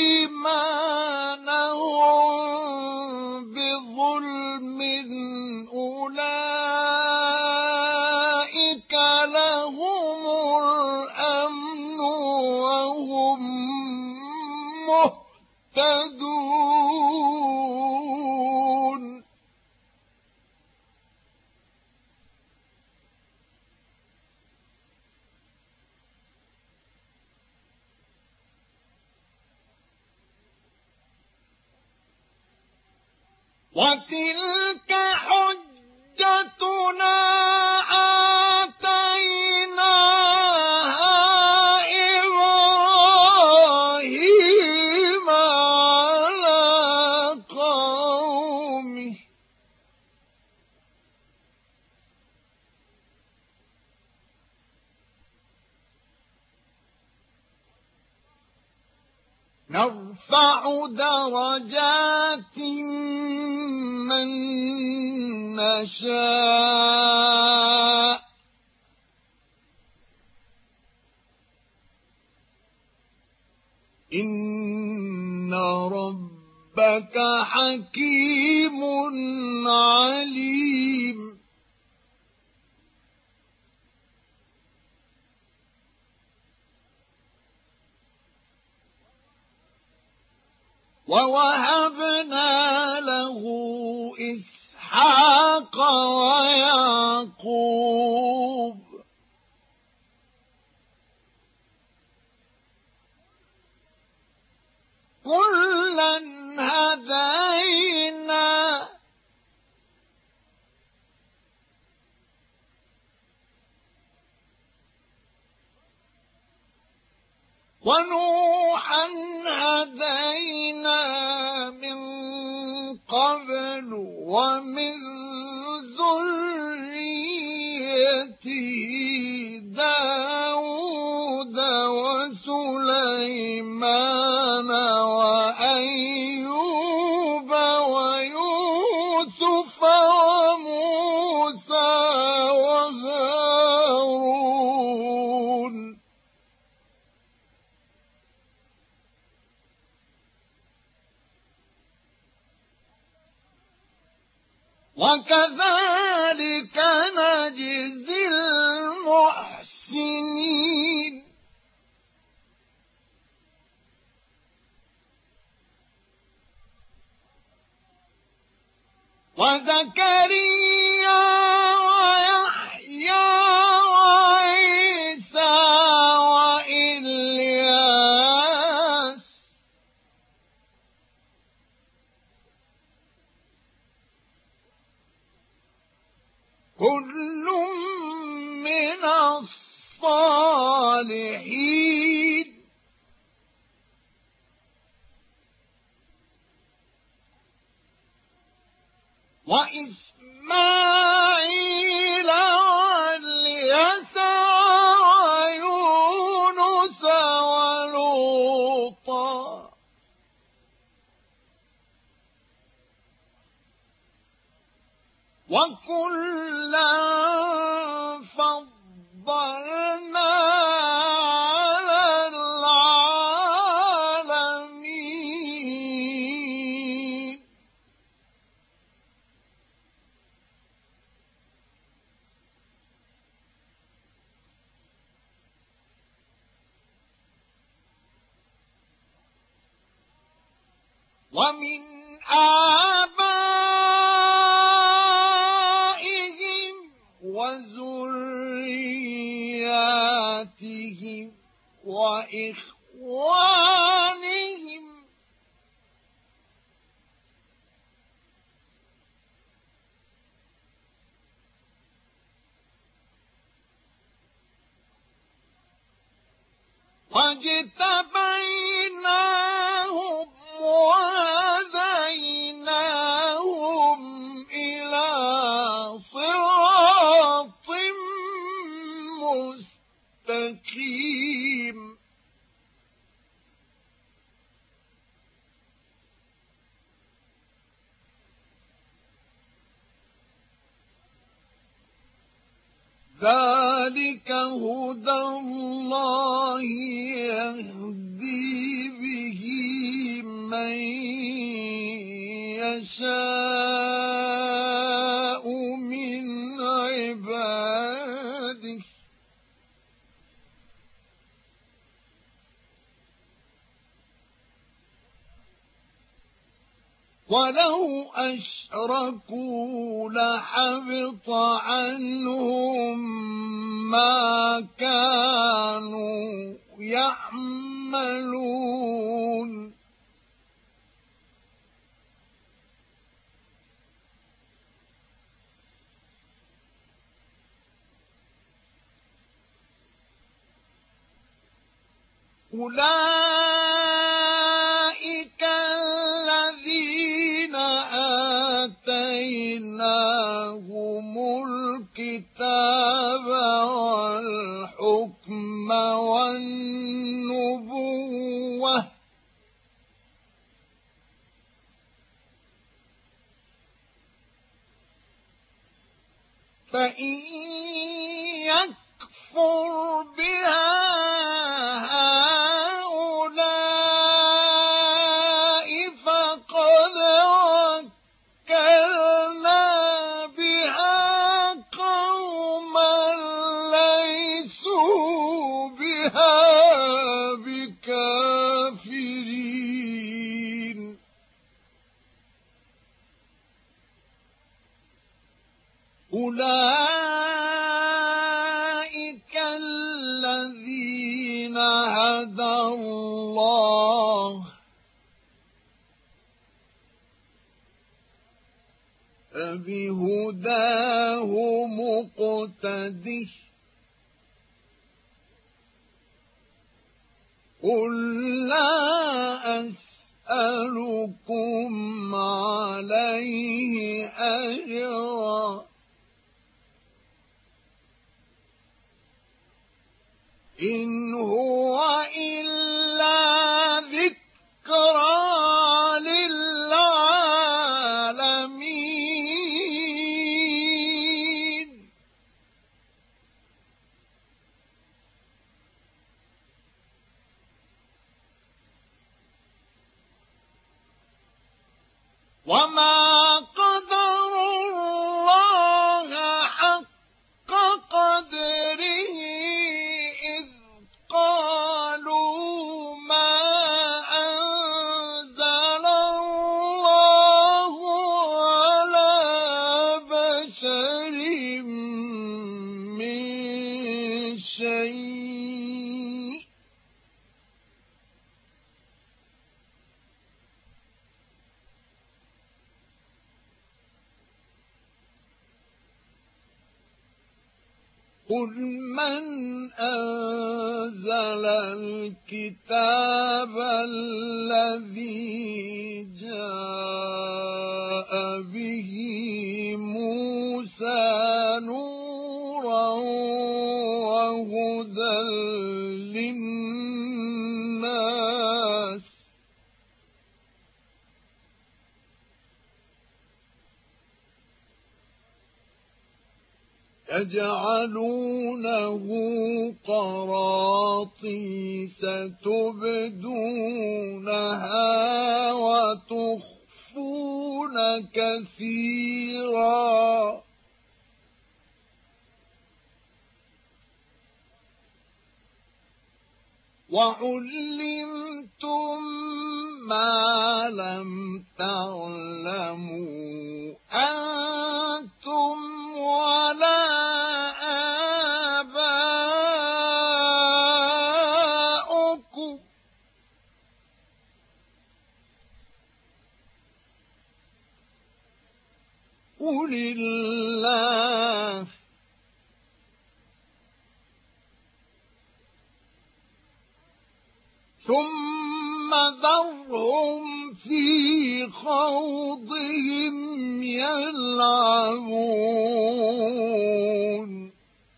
إيمانهم بظلم أولئك لهم الأمن وهم مهتدون وتلك حجتنا آتيناها إبراهيم على قومه نرفع درجات من نشاء إن ربك حكيم عليم ووهبنا له إسحاق ويعقوب كلا هدينا ونوحا هدينا من قبل ومن ذريته داود وسليمان وأيوب ويوسف وموسى وهارون وكذلك نجزي المحسنين وزكريا ويحيى وعيسى وإلياس كل من الصالحين وإسماعيل واليسع ويونس ولوطا وكلا فضلنا على العالمين ومن آبائهم وذرياتهم وإخوانهم واجتبيناهم وهديناهم إلى صراط مستقيم ذلك هدى الله يهدي به من يشاء من عباده ولو أشركوا لحبط عنهم ما كانوا يعملون أولئك الذين آتيناهم الكتاب والحكم والنبوة فإن يكفر بها هؤلاء فقد وكلنا بها قوما ليسوا بها بكافرين أولئك الذين هدى الله فبهداه مقتده قل لا أسألكم عليه أجرا إن هو إلا ذكرى للعالمين وما قدر الله حق قدره إذ قالوا ما أنزل الله على بشر من شيء قل من أنزل الكتاب الذي جاء به موسى نورا وهدى للناس يجعلونه قراطيس تبدونها وتخفون كثيرا وعلمتم ما لم تعلموا أنتم ولا آباؤكم قل الله ثم ذرهم في خوضهم يلعبون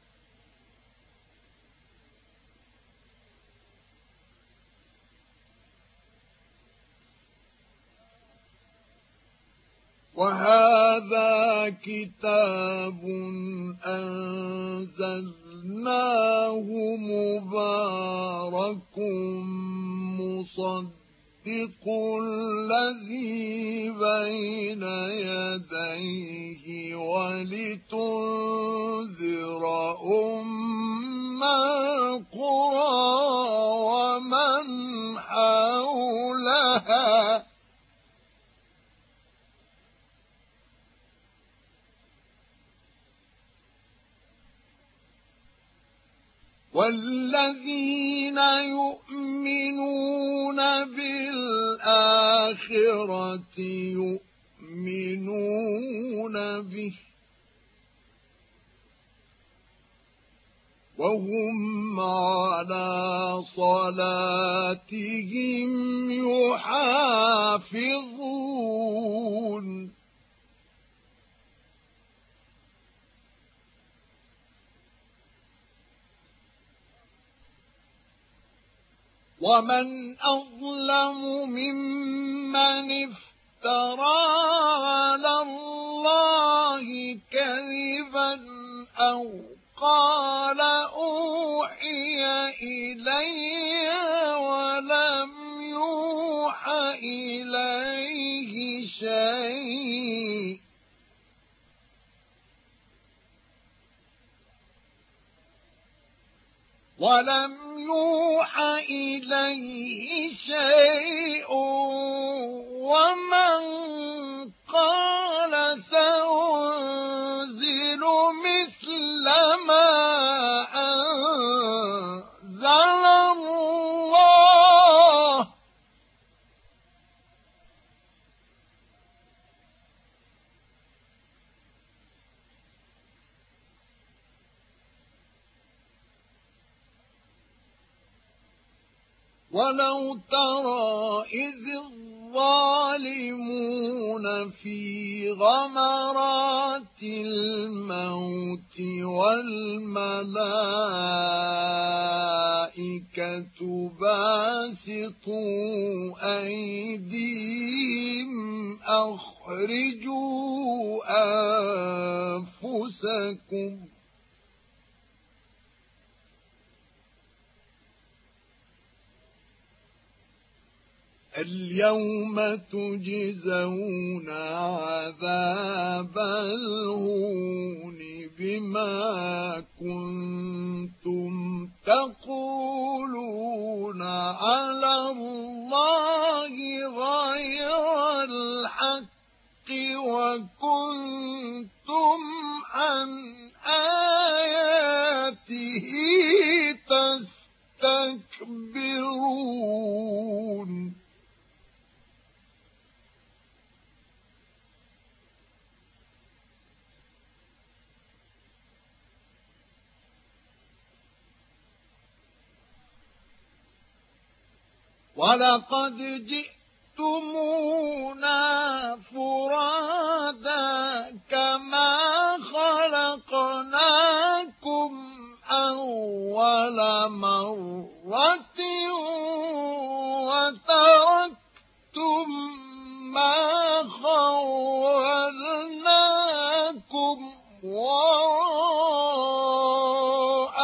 وهذا كتاب أنزلناه مبارك مصدق الذي بين يديه ولتنذر أم القرى ومن حولها والذين يؤمنون بالآخرة يؤمنون به وهم على صلاتهم يحافظون ومن أظلم ممن افترى على الله كذبا أو قال أوحي إلي ولم يوح إليه شيء ولم يوح إليه شيء ومن قال سأنزل مثل ما أنزل الله ولو ترى إذ الظالمون في غمرات الموت والملائكة باسطوا أيديهم أخرجوا أنفسكم اليوم تجزون عذاب الهون بما كنتم تقولون على الله غير الحق وكنتم عن آياته تستكبرون ولقد جئتمونا فرادا كما خلقناكم أول مرة وتركتم ما خولناكم وراء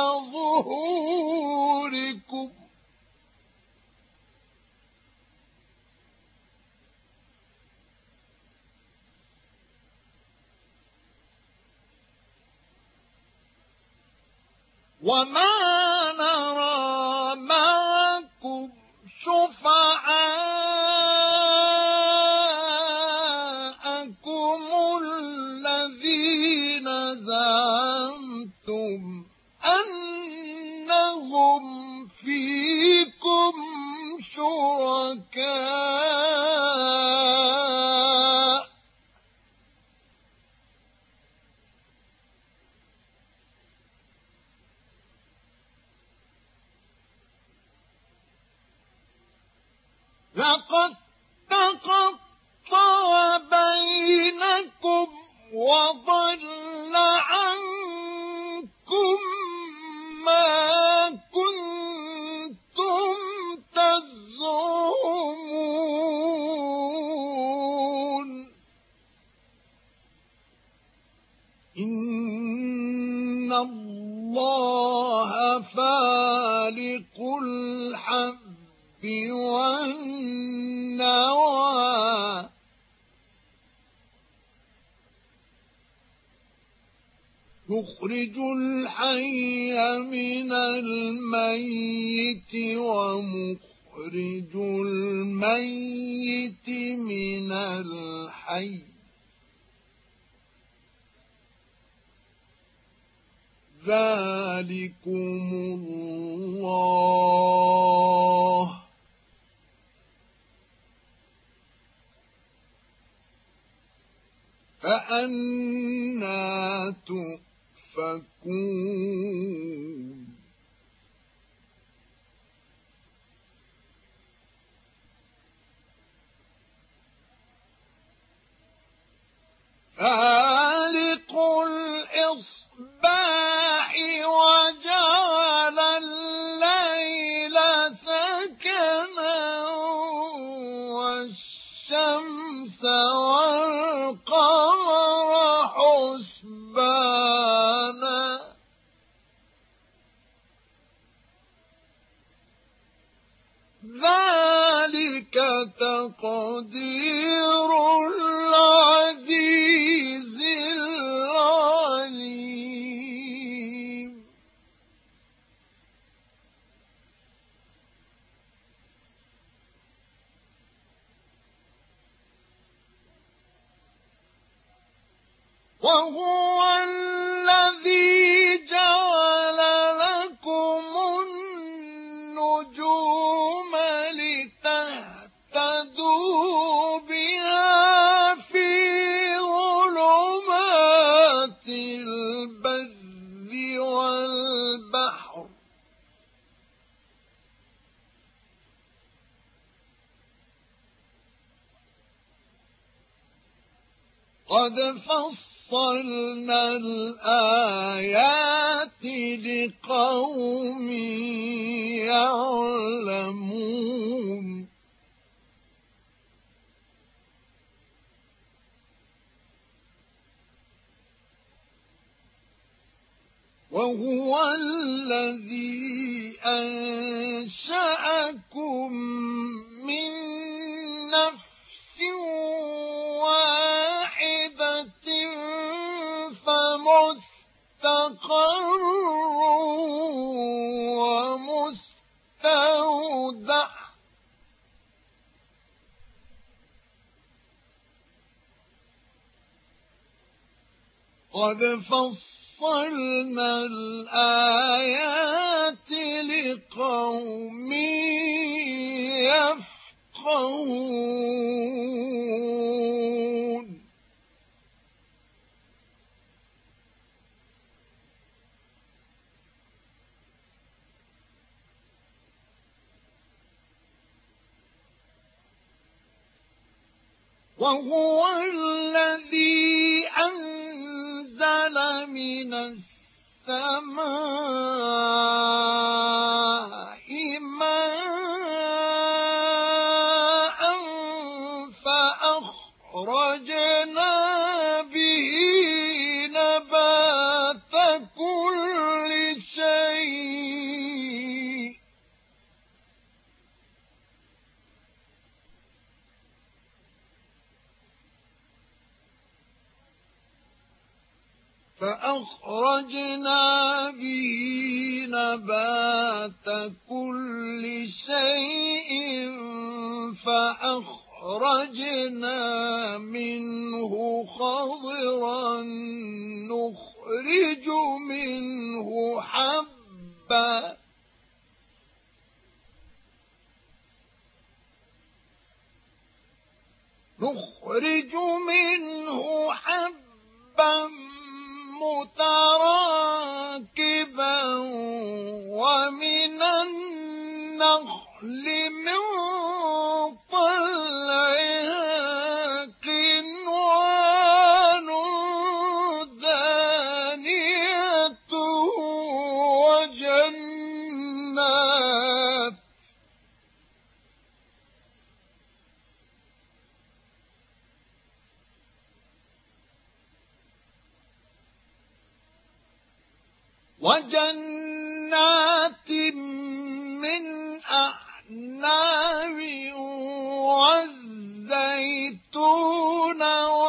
ظهوركم وما نرى معكم شفعاءكم الذين زعمتم أنهم فيكم شركاء لقد تقطع بينكم وضل عنكم ما كنتم تزعمون إن الله فالق الحب والنوى يخرج الحي من الميت ومخرج الميت من الحي ذلكم الله فأنى تؤفكون فالق الإصباح وجعل الليل سكنا والشمس والقمر حسبانا ذلك تقدير العزيز العليم وهو البر والبحر قد فصلنا الآيات لقوم يعلمون وهو الذي أنشأكم من نفس واحدة فمستقر ومستودع قد فصلنا الآيات لقوم يفقهون وهو الذي أنزل من السماء ماء فأخرجنا به نبات كل شيء فأخرجنا به نبات كل شيء فأخرجنا منه خضرا نخرج منه حبا نخرج منه حبا متراكبا ومن النخل من طلعها قنوان دانية وجنات وجنات من أعناب والزيتون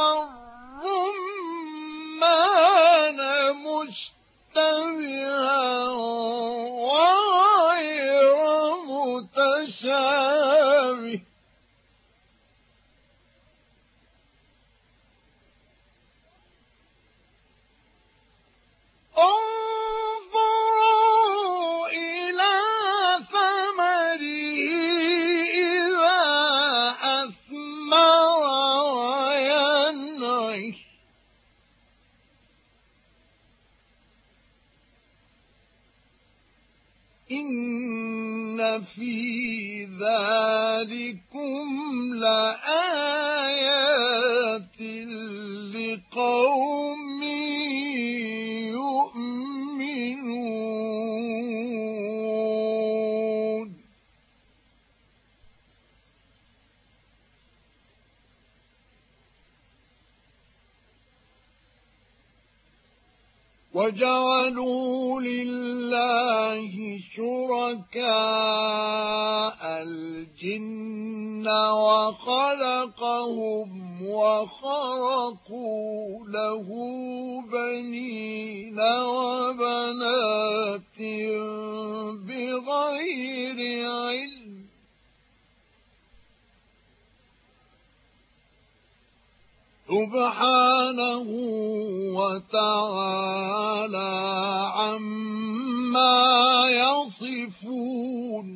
والرمان مشتبها وغير متشابه انظروا إلى ثمره إذا أثمر وينعه إن في ذلكم لآيات لقوم يؤمنون وجعلوا لله شركاء الجن وخلقهم وخرقوا له بنين وبنات بغير علم سبحانه وتعالى عما يصفون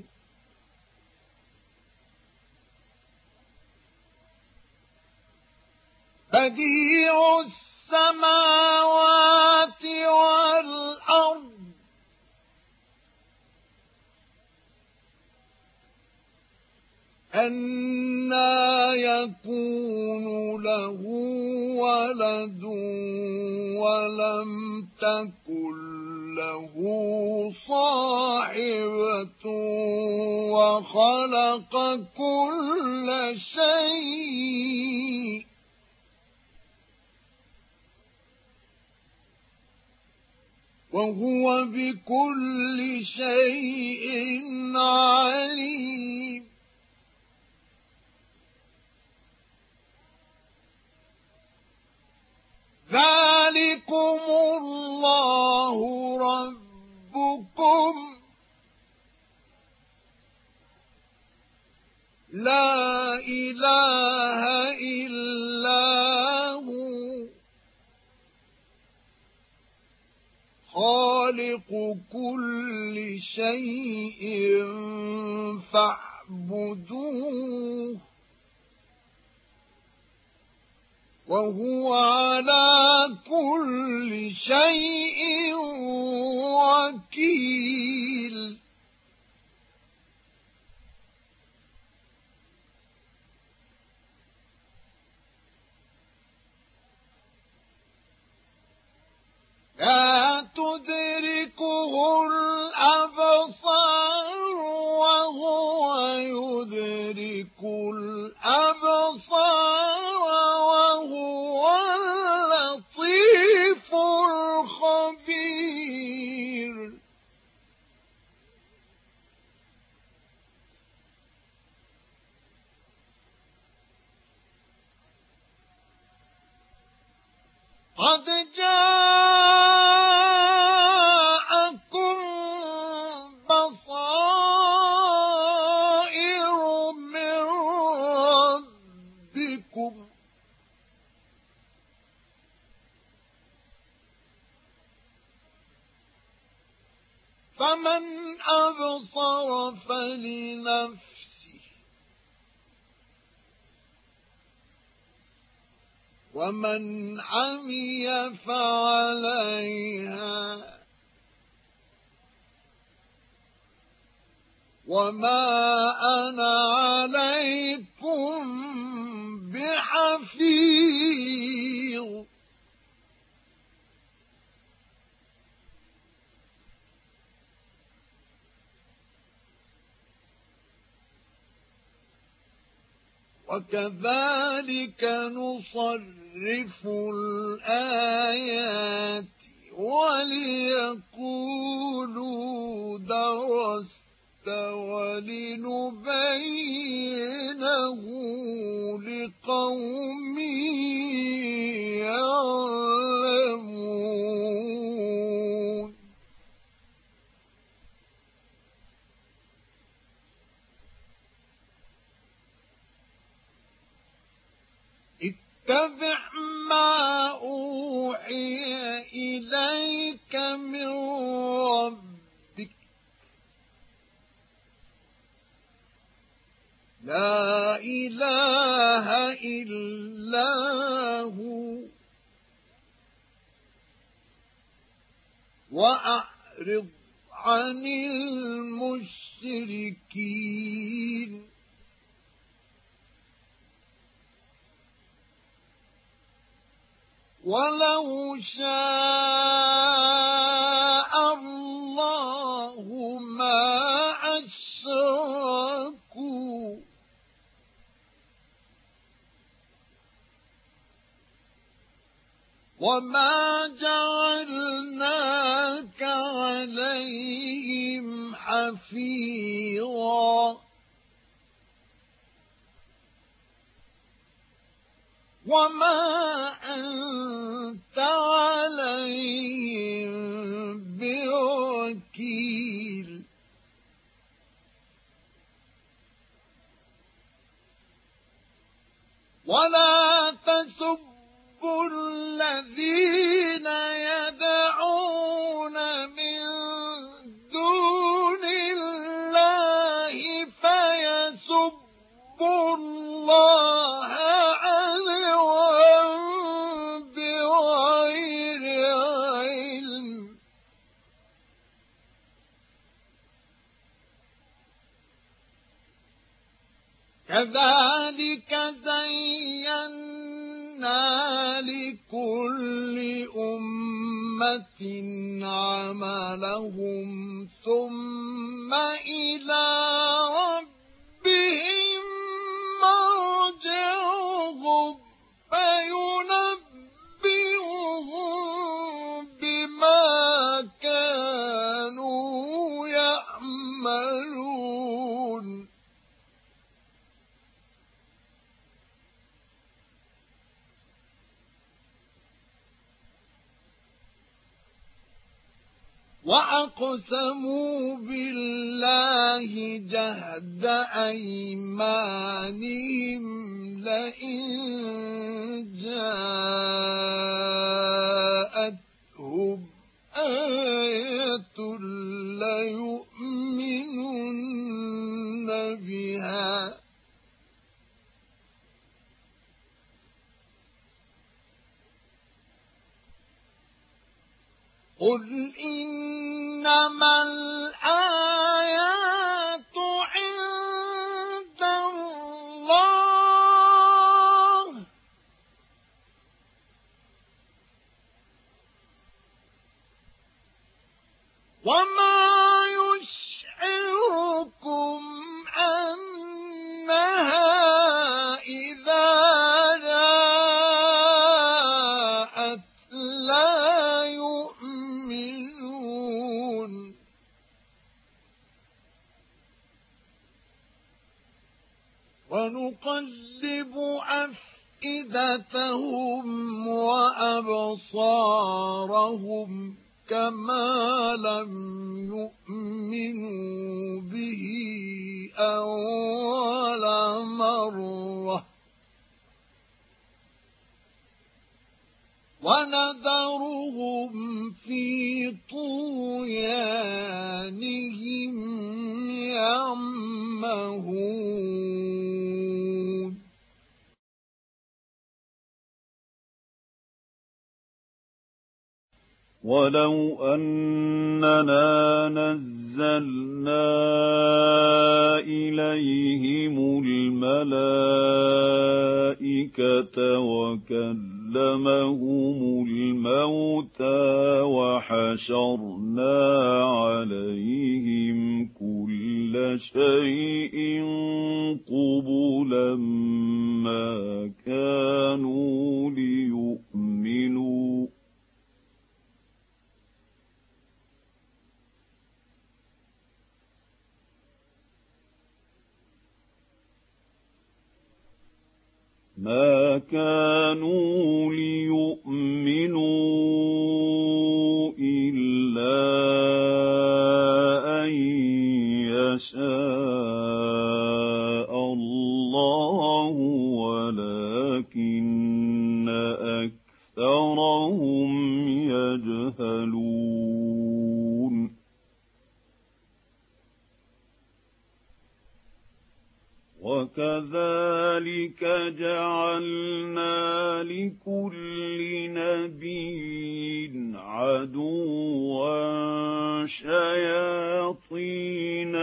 بديع السماوات أَنَّىٰ يَكُونُ لَهُ وَلَدٌ وَلَمْ تَكُن لَّهُ صَاحِبَةٌ وَخَلَقَ كُلَّ شَيْءٍ وَهُوَ بِكُلِّ شَيْءٍ عَلِيمٌ ذَلِكُمُ اللَّهُ رَبُّكُمْ لَا إِلَٰهَ إِلَّا هُوَ خَالِقُ كُلِّ شَيْءٍ فَاعْبُدُوهُ وَهُوَ عَلَى كُلِّ شَيْءٍ وَكِيلٌ لا تدركه الأبصار وهو يدرك الأبصار وهو اللطيف الخبير قد جاءكم بصائر من ربكم فمن أبصر فلنفسه ومن عمي فعليها وما أنا عليكم بحفيظ وكذلك نصرف الآيات وليقولوا درست ولنبينه لقوم يعلمون اتبع ما أوحي إليك من ربك لا إله إلا هو وأعرض عن المشركين ولو شاء الله ما أشركوا وما جعلناك عليهم حفيظا وما أنت عليهم بوكيل ولا تسبوا الذين يدعون من دون الله فيسبوا الله عدوا كذلك زينا لكل أمة عملهم ثم إلى ربهم مرجعهم فينبئهم بما كانوا يعملون وأقسموا بالله جهد أيمانهم لئن جاءتهم آية ليؤمنن بها قل إنما الآيات عند الله وما يشعركم أنها إذا جاءت لا يؤمنون ونقلب أفئدتهم وأبصارهم كما لم يؤمنوا به أول مرة ونذرهم في طغيانهم يعمهون ولو أننا نزلنا إليهم الملائكة وكلمهم الموتى وحشرنا عليهم كل شيء قبلا ما كانوا ليؤمنوا ما كانوا ليؤمنوا إلا أن يشاء الله ولكن أكثرهم يجهلون وكذلك جعلنا لكل نبي عدوا شياطين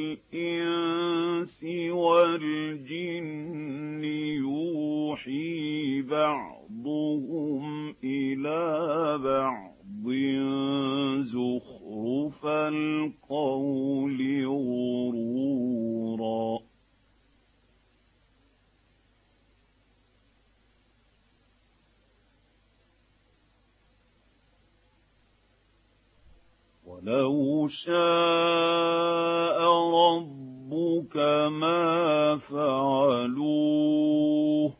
الإنس والجن يوحي بعضهم إلى بعض زخرف القول غرورا ولو شاء ربك ما فعلوه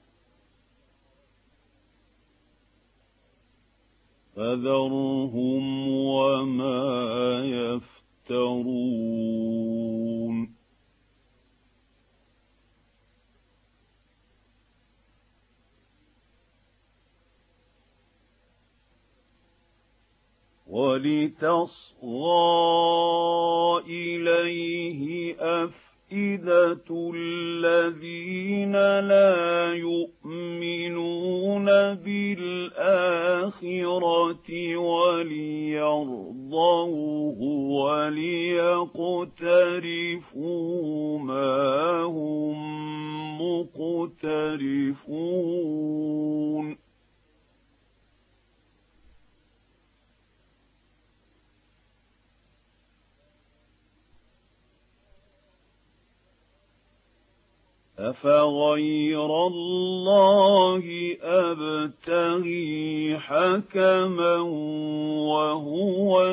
فذرهم وما يفترون ولتصغى إليه أفئدة الذين لا يؤمنون بالآخرة وليرضوه وليقترفوا ما هم مقترفون أفغير الله أبتغي حكما وهو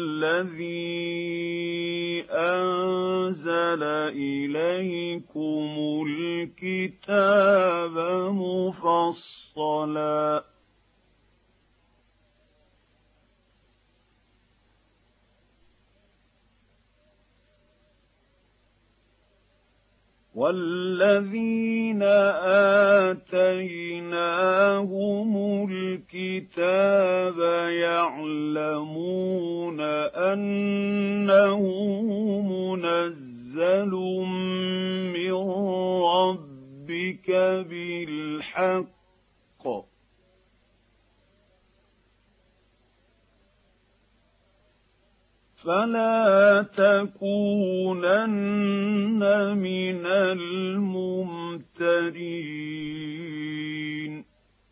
الذي أنزل إليكم الكتاب مفصلا والذين آتيناهم الكتاب يعلمون أنه منزل من ربك بالحق فلا تكونن من الممترين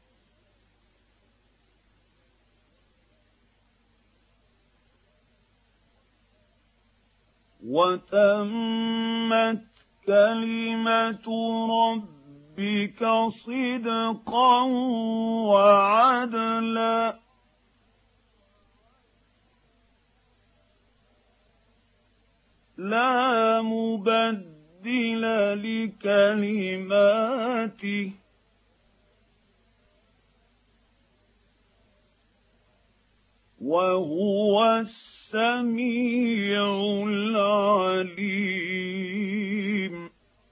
وتمت كلمة ربك صدقا وعدلا لا مبدل لكلماته وهو السميع العليم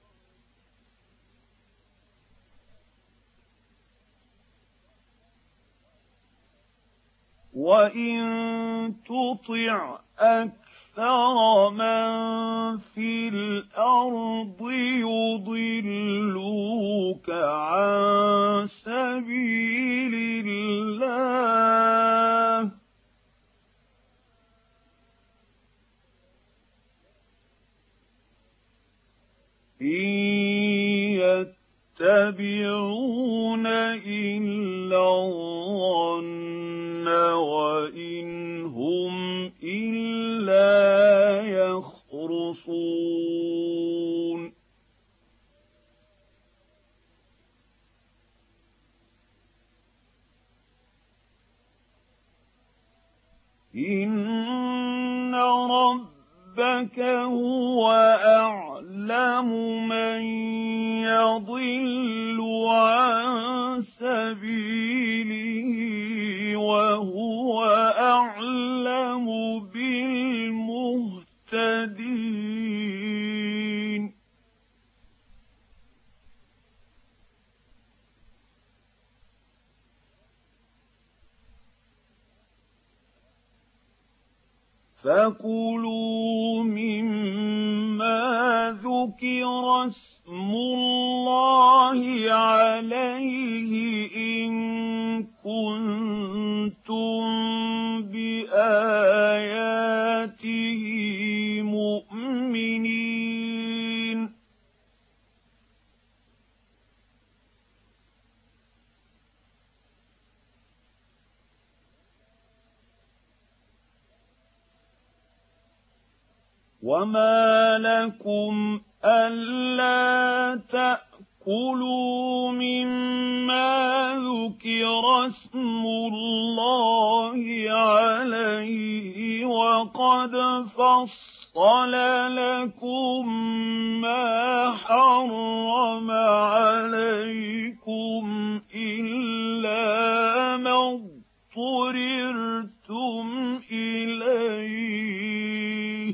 وإن تطع أكثر أكثر من في الأرض يضلوك عن سبيل الله إن يتبعون إلا الظن وإن هم إلا يخرصون إن ربك هو أعلم من يضل عن سبيله وهو أعلم بالمهتدين فكلوا مما ذكر اسم الله عليه إن كنتم بآياته مؤمنين وما لكم ألا تأكلوا مما ذكر اسم الله عليه وقد فصل لكم ما حرم عليكم إلا ما اضطررتم إليه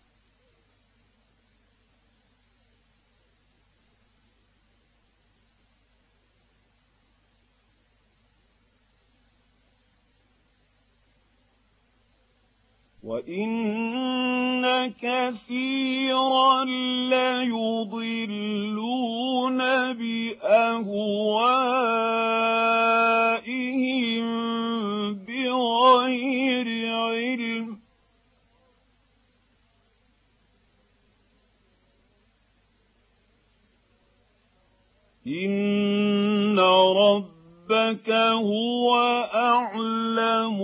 وإن كثيرا ليضلون بأهوائهم بغير علم إن ربك هو أعلم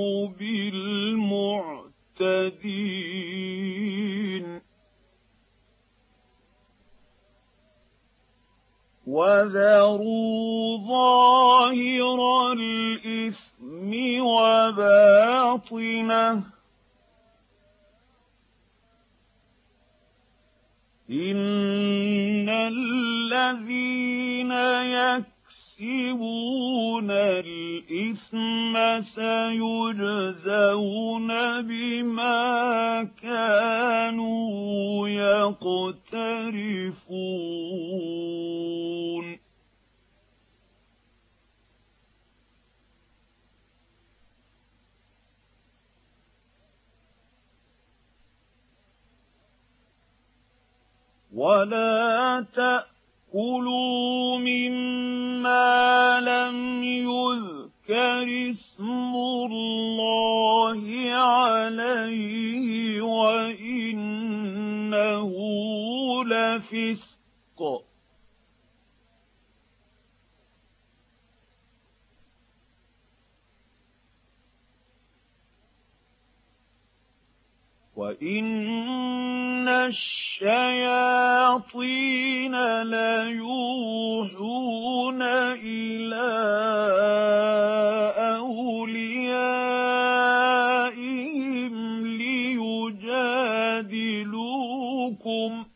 بالمعتدين وذروا ظاهر الإثم وباطنه إن الذين يكسبون الإثم سيجزون بما كانوا يقترفون ولا تأكلوا مما لم يذكر اسم الله عليه وإنه لفسق وإن الشياطين ليوحون إلى أوليائهم ليجادلوكم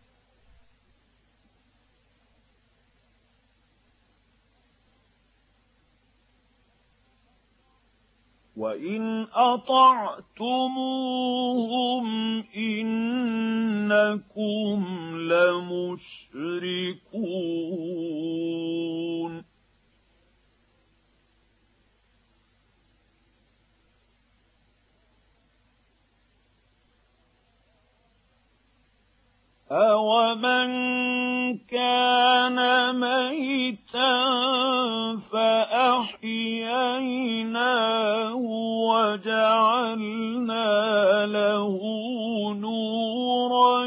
وإن أطعتموهم إنكم لمشركون أَوَمَنْ كَانَ مَيْتًا فَأَحْيَيْنَاهُ وَجَعَلْنَا لَهُ نُورًا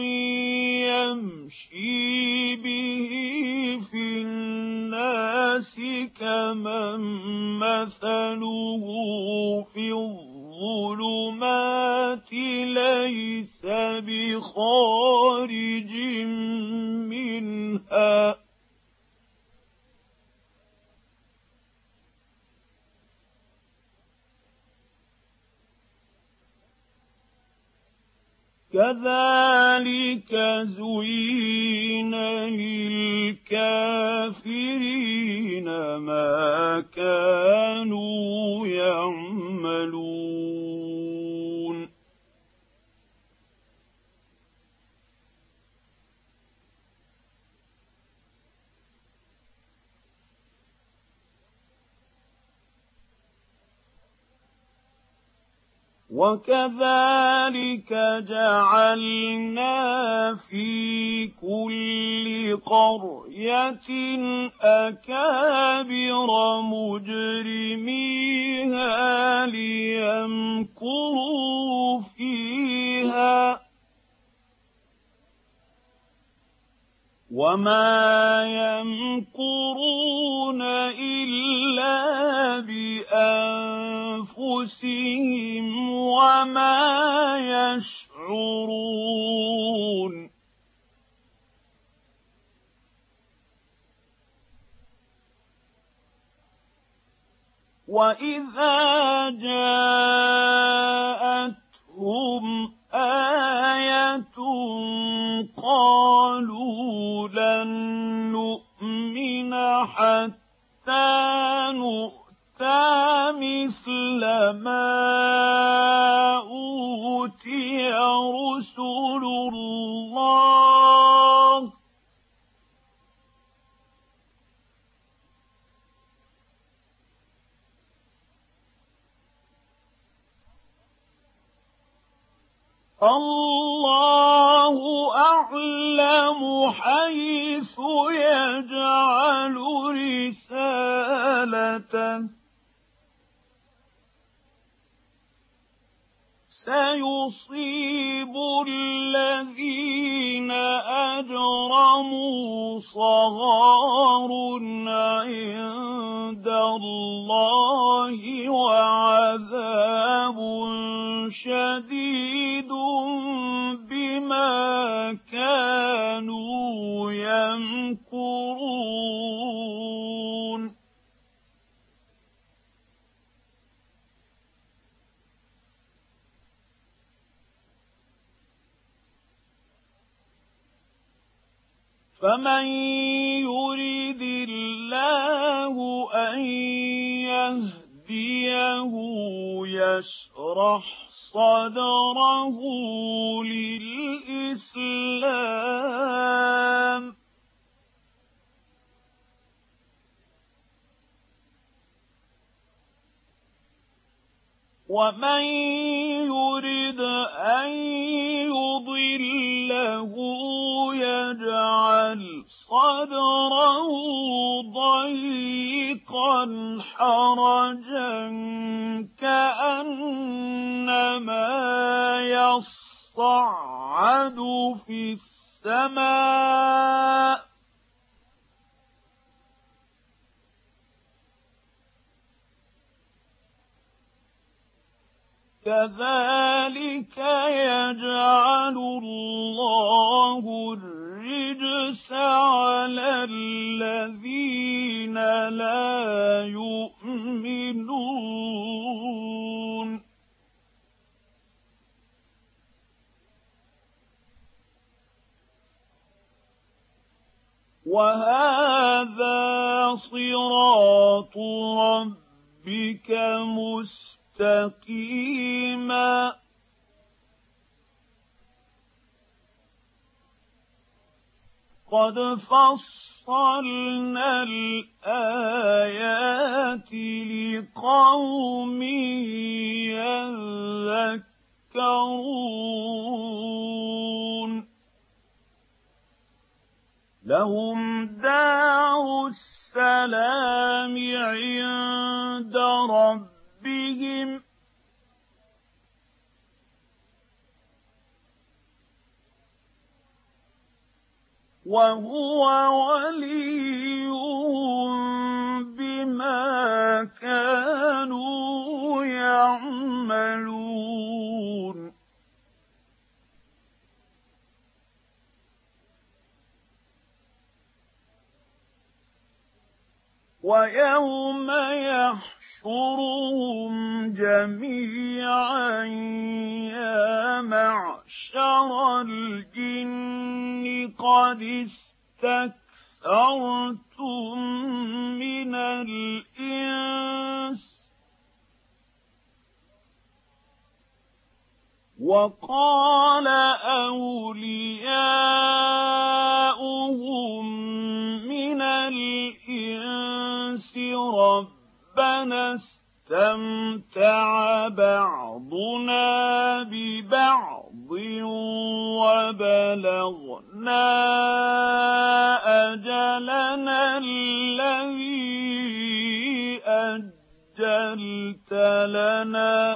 يَمْشِي بِهِ فِي النَّاسِ كَمَن مَّثَلُهُ فِي الظُّلُمَاتِ لَيْسَ بِخَارِجٍ مِّنْهَا كَذَلِكَ زُيِّنَ لِلْكَافِرِينَ مَا كَانُوا يَعْمَلُونَ وَكَذَلِكَ جَعَلْنَا فِي كُلِّ قَرْيَةٍ أَكَابِرَ مُجْرِمِيهَا لِيَمْكُرُوا فِيهَا وَمَا يَمْكُرُونَ إِلَّا بِأَنفُسِهِمْ وَمَا يَشْعُرُونَ وَإِذَا جَاءَتْهُمْ آيَةٌ قَالُوا لَن نُّؤْمِنَ حَتَّىٰ نُؤْتَىٰ مِثْلَ مَا أُوتِيَ رُسُلُ اللَّهِ ۘ اللَّهُ أَعْلَمُ حَيْثُ يَجْعَلُ رِسَالَتَهُ ۗ سيصيب الذين أجرموا صغار عند الله وعذاب شديد بما كانوا يمكرون فمن يرد الله أن يهديه يشرح صدره للإسلام ومن يرد أن يضله يجعل صدره ضيقا حرجا كأنما يصعد في السماء كذلك يجعل الله الرجس على الذين لا يؤمنون وهذا صراط ربك مستقيما مستقيما قد فصلنا الآيات لقوم يذكرون لهم دار السلام عند ربهم بهم وهو وليهم بما كانوا يعملون ويوم يحشرهم جميعا يا معشر الجن قد استكثرتم من الإنس وقال أولياؤهم من الإنس ربنا استمتع بعضنا ببعض وبلغنا أجلنا الذي أجلت لنا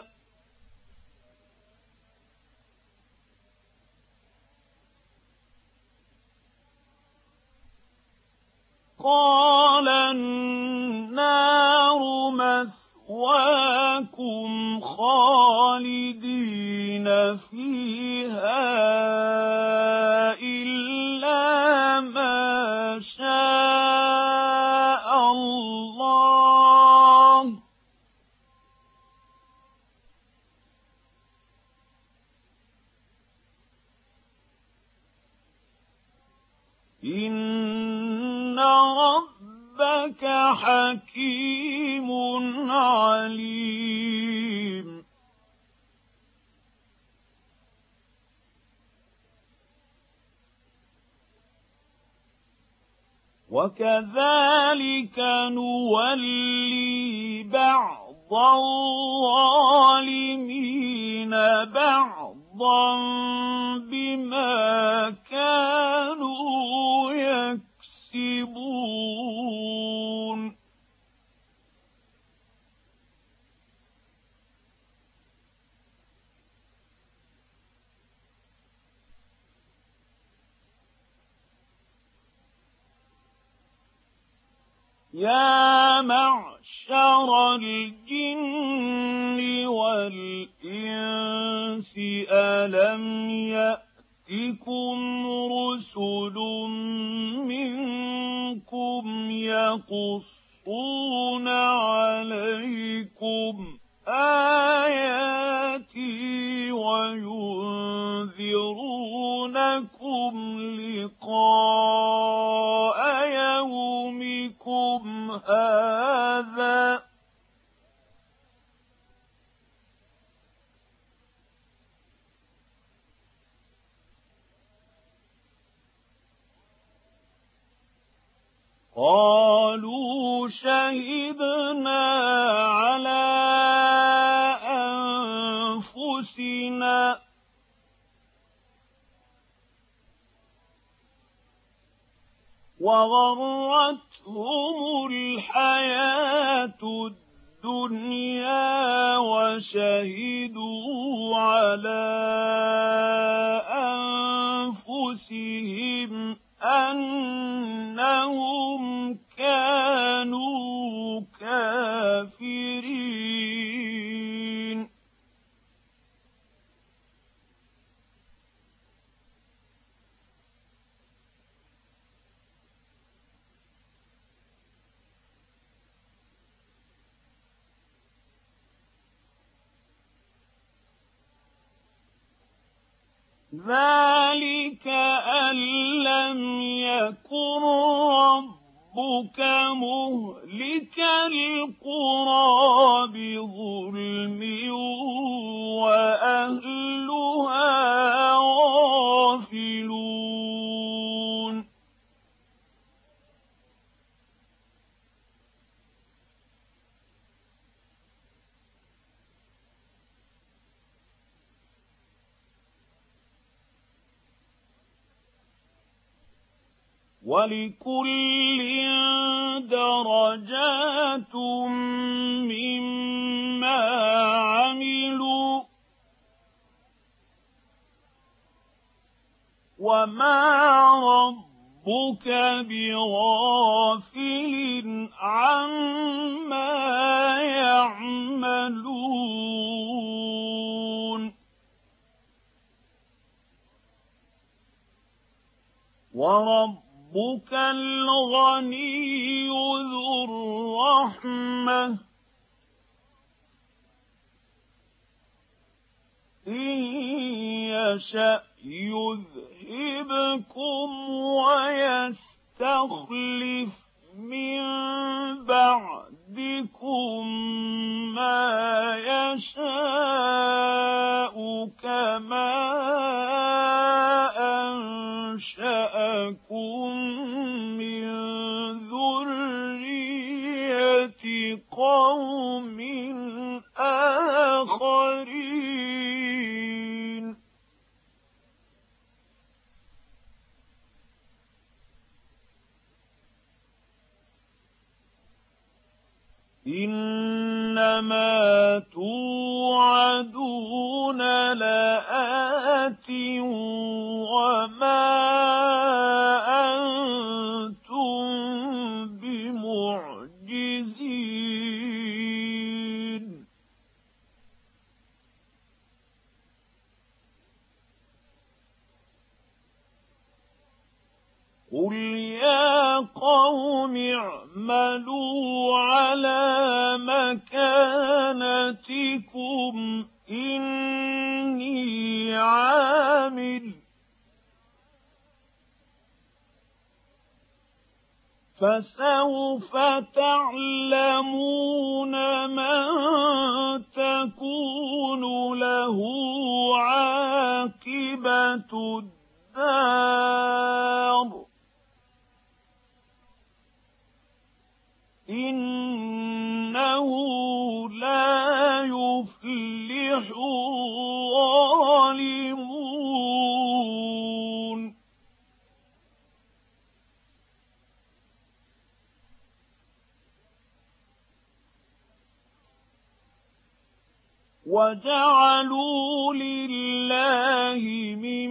قال النار مثواكم خالدين فيها إلا ما شاء الله إن ربك حكيم عليم وكذلك نولي بعض الظالمين بعضا بما كانوا يكسبون يا معشر الجن والإنس ألم يأتكم رسل منكم يقصون عليكم آياتي وينذرونكم لقاء يومكم هذا قالوا شهدنا على أنفسنا وغرتهم الحياة الدنيا وشهدوا على أنفسهم أنهم كانوا كافرين ذلك أن لم يكن ربك مهلك القرى بظلم وأهلها غافلون ولكل درجات مما عملوا وما ربك بغافل عما يعملون ورب ربك الغني ذو الرحمة إن يشأ يذهبكم ويستخلف من بعدكم ما يشاء كما أنشأكم من ذرية قوم آخرين إنما توعدون لآت وما أنتم بمعجزين قل يا قوم اعملوا على مكانتكم إني عامل فسوف تعلمون من تكون له عاقبة الدار إنه لا يفلح الظالمون وجعلوا لله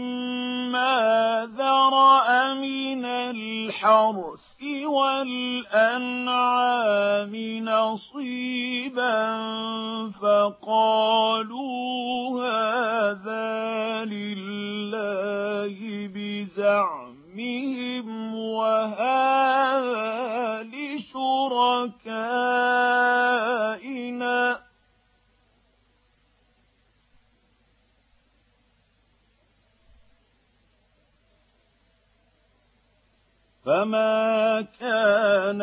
مما ذرأ من الحرث والأنعام الأنعام نصيبا فقالوا هذا لله بزعمهم وهذا لشركائنا فما كان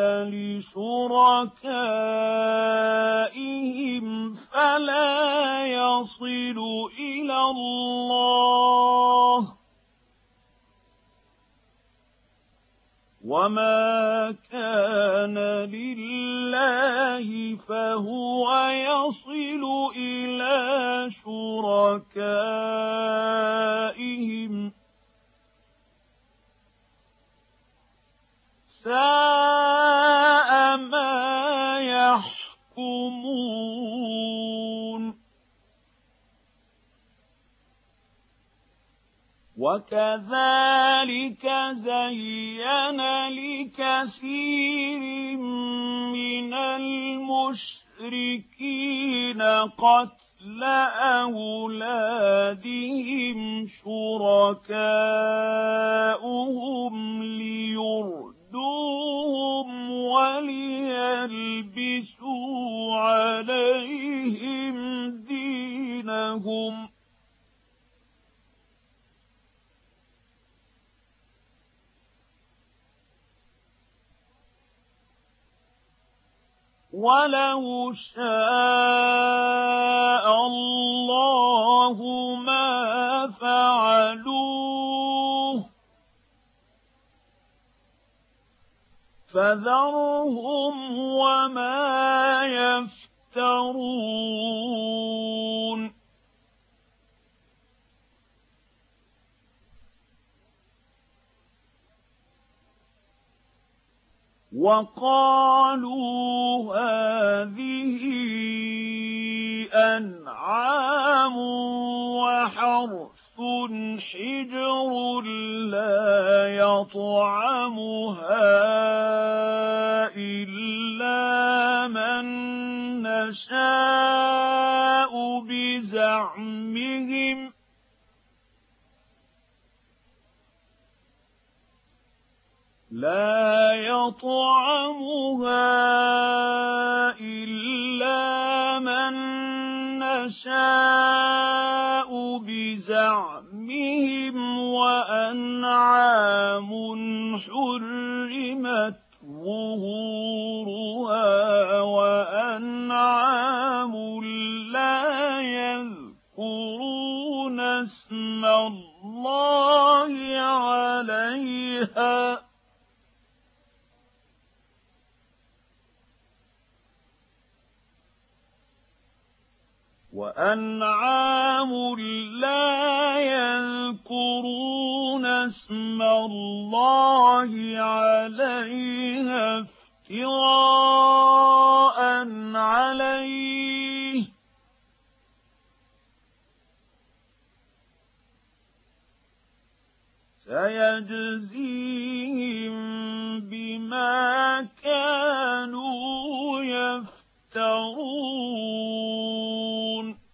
لشركائهم فلا يصل إلى الله وما كان لله فهو يصل إلى شركائهم ساء ما يحكمون وكذلك زين لكثير من المشركين قتل أولادهم شركاؤهم ليردوهم وليلبسوا عليهم دينهم ولو شاء الله ما فعلوه فذرهم وما يفترون وقالوا هذه أنعام وحرث حجر لا يطعمها إلا من نشاء بزعمهم لا يطعمها إلا من نشاء بزعمهم وأنعام حرمت ظهورها وأنعام لا يذكرون اسم الله عليها وأنعام لا يذكرون اسم الله عليها افتراء عليه سيجزيهم بما كانوا يفترون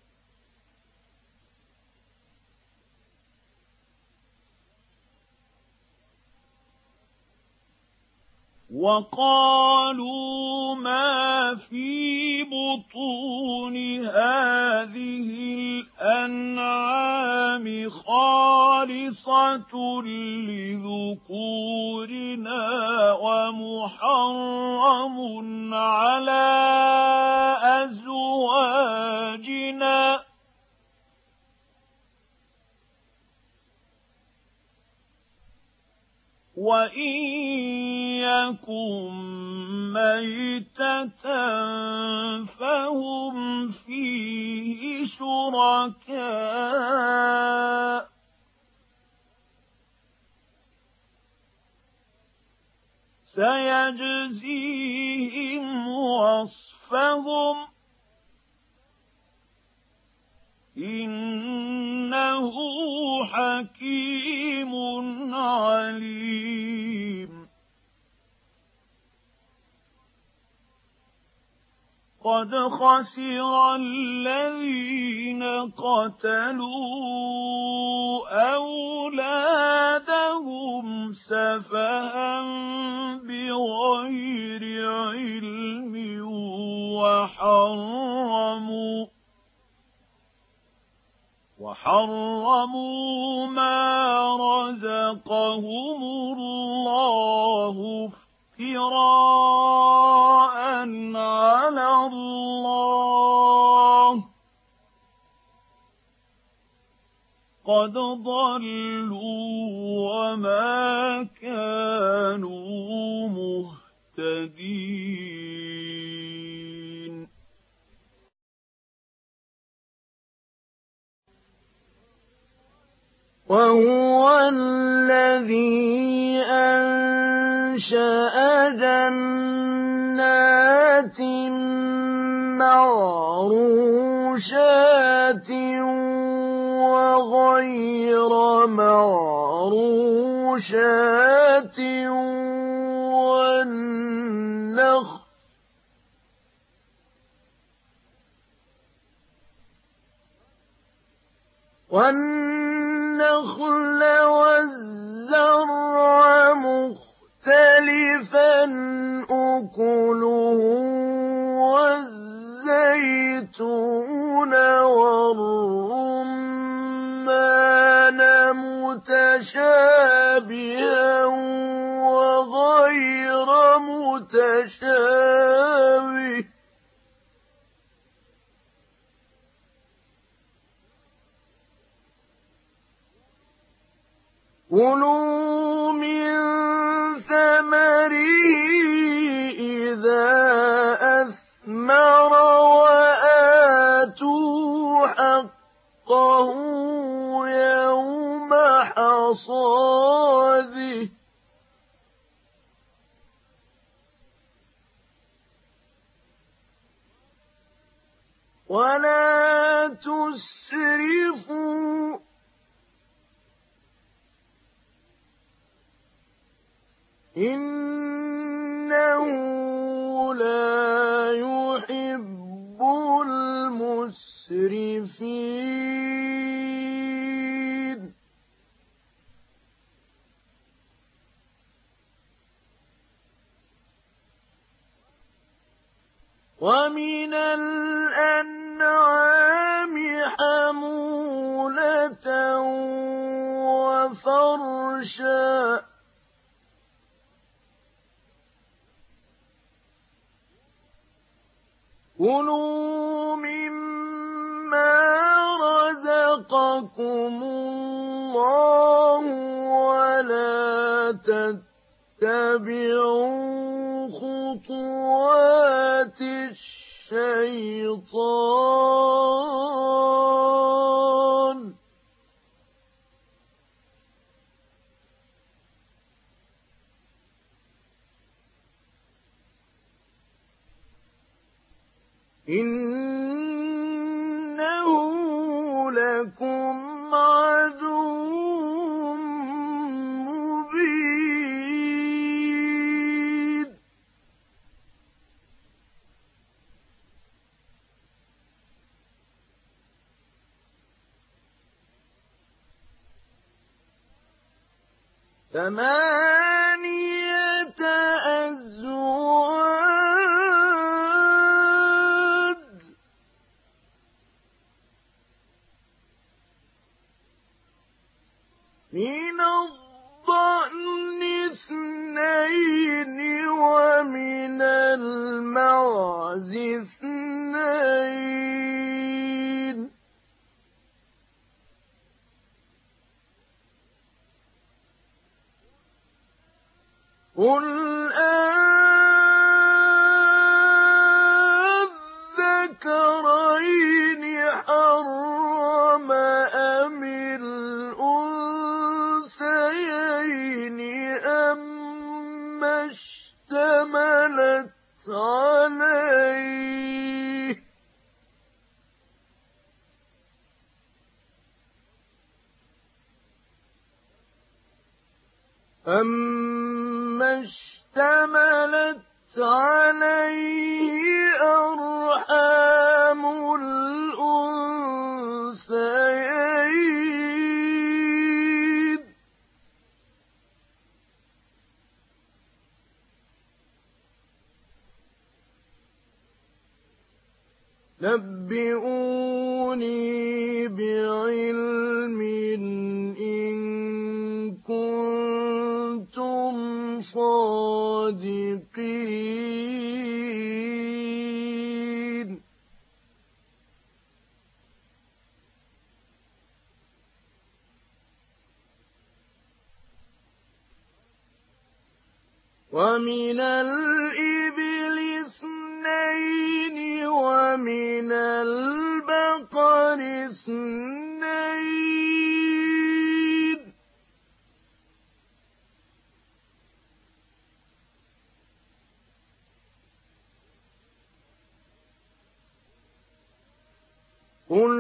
وقالوا ما في بطون هذه الأنعام خالصة لذكورنا ومحرم على أزواجنا وإن يكن ميتة فهم فيه شركاء سيجزيهم وصفهم إنه حكيم عليم قد خسر الذين قتلوا أولادهم سفها بغير علم وحرموا وحرموا ما رزقهم الله افتراء على الله قد ضلوا وما كانوا مهتدين وهو الذي أنشأ جنات معروشات وغير معروشات والنخل والنخل والزرع مختلفا أكله والزيتون والرمان متشابها وغير متشابه كلوا من ثمره إذا أثمر وآتوا حقه يوم حصاده ولا تسرفوا إنه لا يحب المسرفين ومن الأنعام حمولة وفرشا كلوا مما رزقكم الله ولا تتبعوا خطوات الشيطان إنه لكم عدو مبين ثمانية أزواج من الضأن اثنين ومن المعز اثنين قل أذكرين حرم أم الأنثيين أما اشتملت عليه أما اشتملت عليه أرحام الأنثيين نبئوني بعلم إن كنتم صادقين ومن الإبل اثنين ومن البقر اثنين قل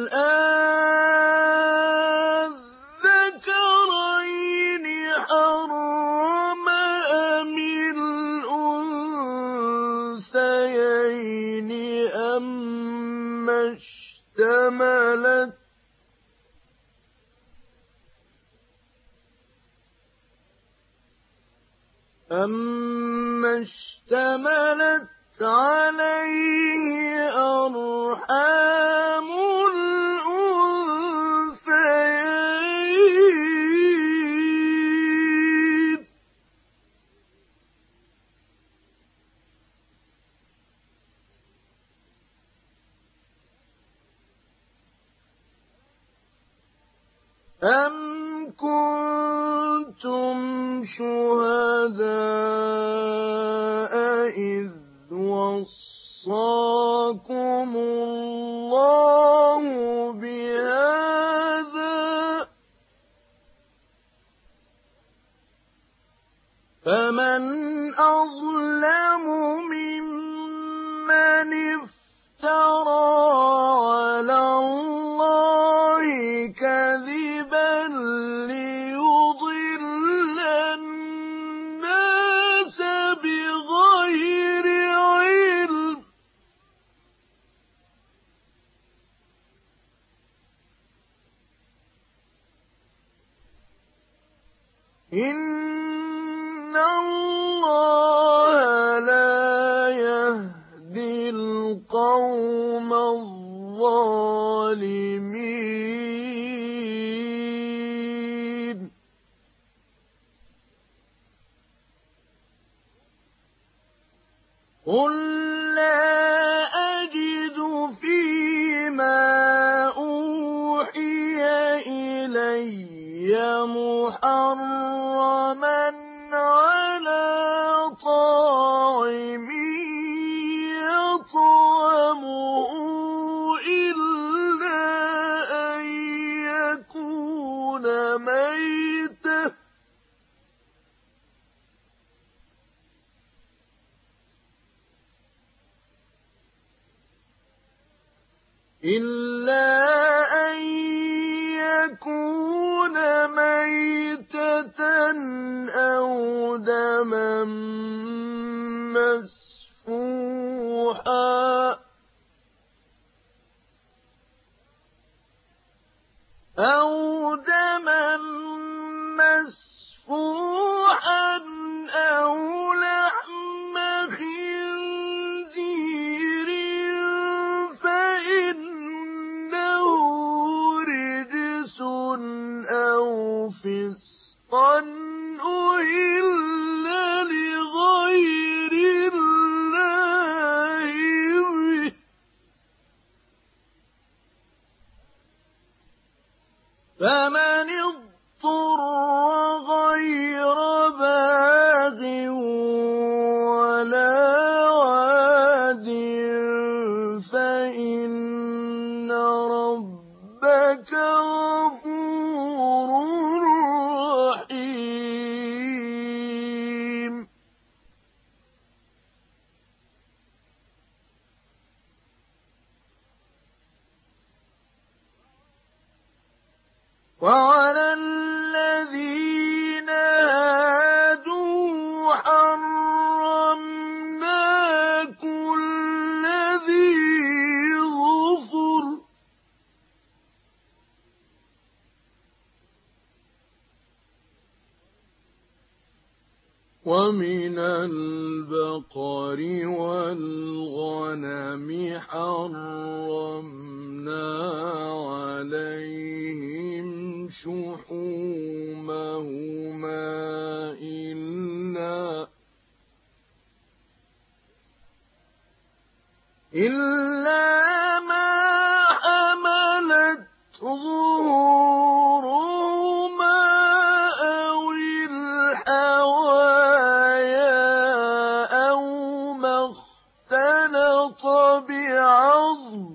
أذكرين حرم أم الأنثيين أما اشتملت أما اشتملت عليه أرحام الأنثيين أم كنتم شهداء إذ وصاكم الله بهذا فمن أظلم ممن افترى على الله كذبا ليضل الناس بغير علم إن الله لا يهدي القوم الظالمين قل لا أجد فيما أوحي إلي محرما على طاعم يطعمه إلا أن يكون ميتا إلا أن يكون ميتة أو دما مسفوحا أو دما مسفوحا أو لحم خنزير فإنه رجس أو فسقا أهل لغير الله به فمن اضطر غير باغ ولا عاد فإن ربك غفور رحيم وعلى الذين هادوا حرمنا ومن البقر والغنم حرمنا عليهم شحومهما إلا إلا ما حملت ظهورهما أو الحوايا أو ما اختلط بعظم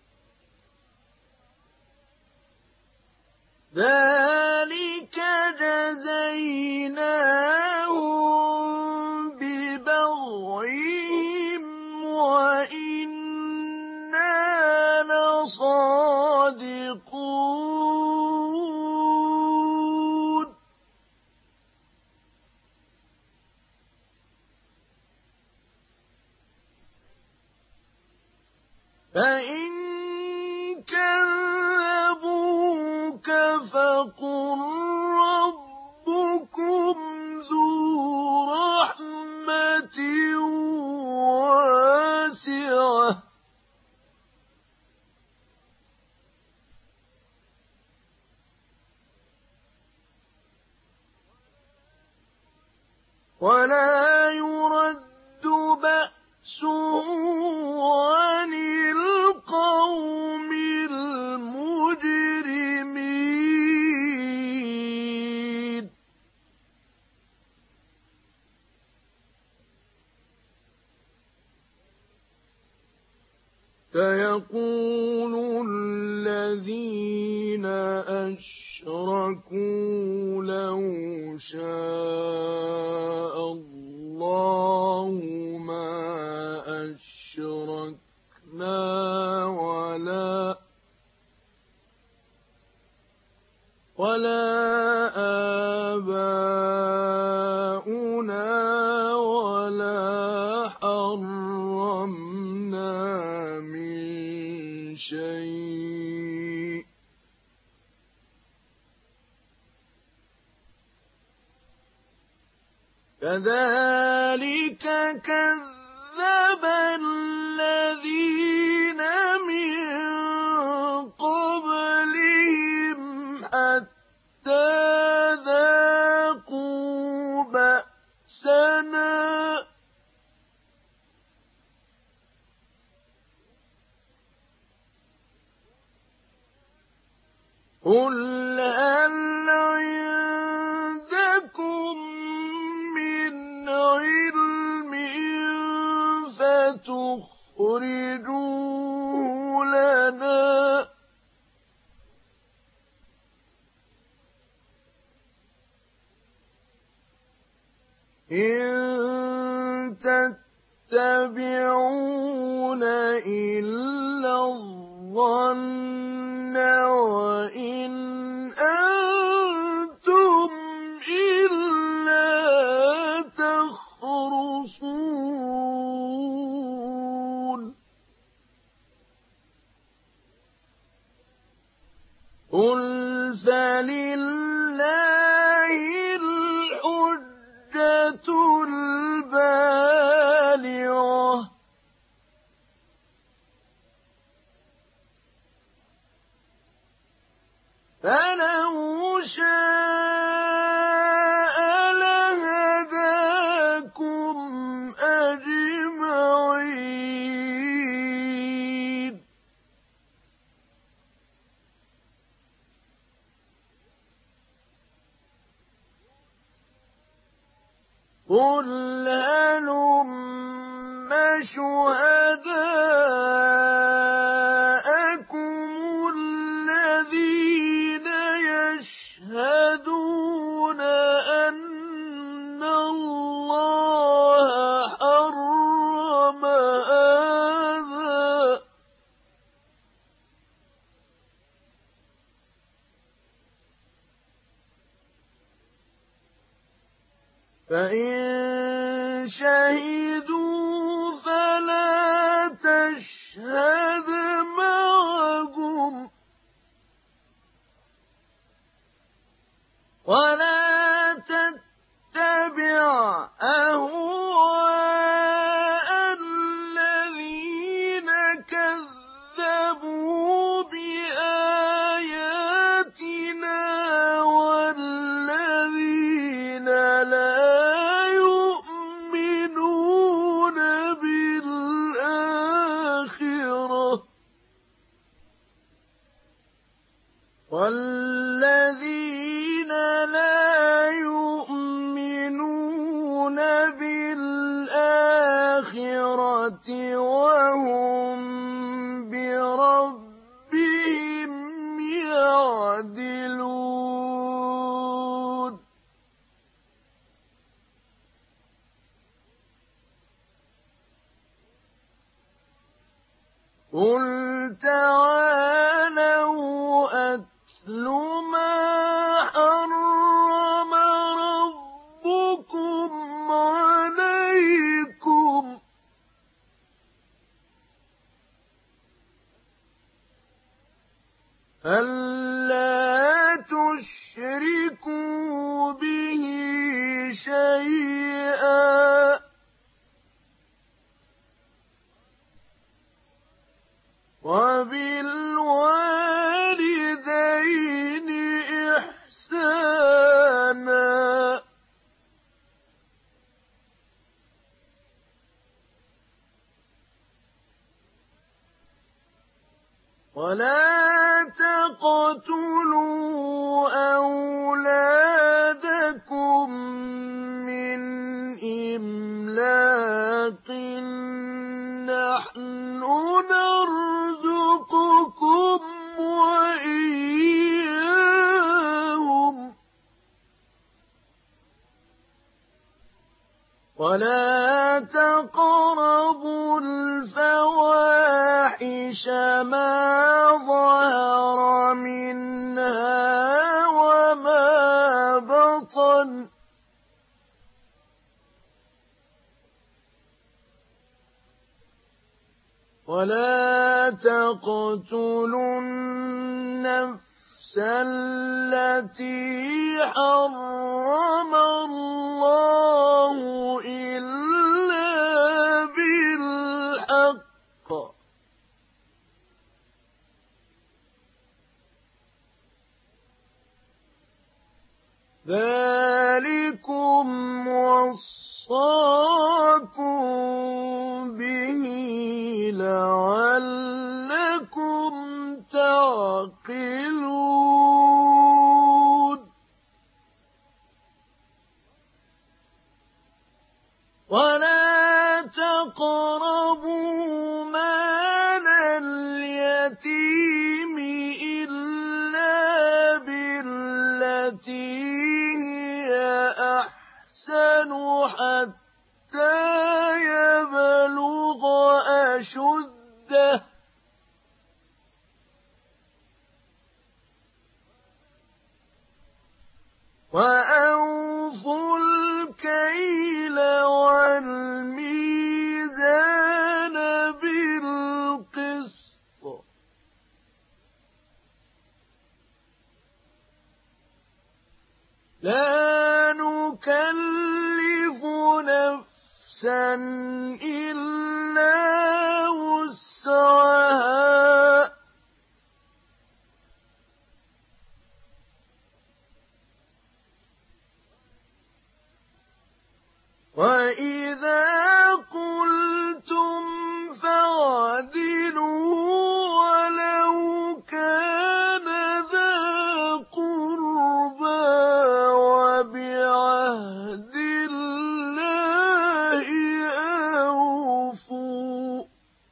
ذلك جزيناهم ببغيهم وإنا لصادقون فإن كذبوك فقل ربكم ذو رحمة واسعة ولا يرد بأسه عن القوم المجرمين سيقول الذين أشركوا لو شاء الله ما أشركنا ولا ولا آباؤنا ولا حرمنا من شيء كذلك كذب الذين من قبلهم حتى ذاقوا بأسنا قل هل عندكم من علم فتخرجوه لنا إن تتبعون إلا الظن وإن أنتم إلا تخرصون قل فلله الحجة البالغة فلو شاء لهداكم أجمعين قل هلم شهداءكم الذين يشهدون أن الله حرم هذا فإن شهدوا فلا تشهد معهم ولا تتبع وهم بربهم يعدلون قل تعالوا أتل ما حرم ربكم عليكم ألا تشركوا به شيئا وبالوالدين إحسانا ولا تقتلوا أولادكم من إملاق نحن نرزقكم وإياهم ولا تقربوا الفواحش ما ظهر منها وما بطن ولا تقتلوا النفس التي حرم الله إلا بالحق ذلكم وصاكم به لعلكم تعقلون ولا تقربوا مال اليتيم إلا بالتي هي أحسن حتى يبلغ أشده وأوفوا الكيل والميزان بالقسط لا نكلف نفسا إلا وسعها وإذا قلتم فاعدلوا ولو كان ذا قربى وبعهد الله أوفوا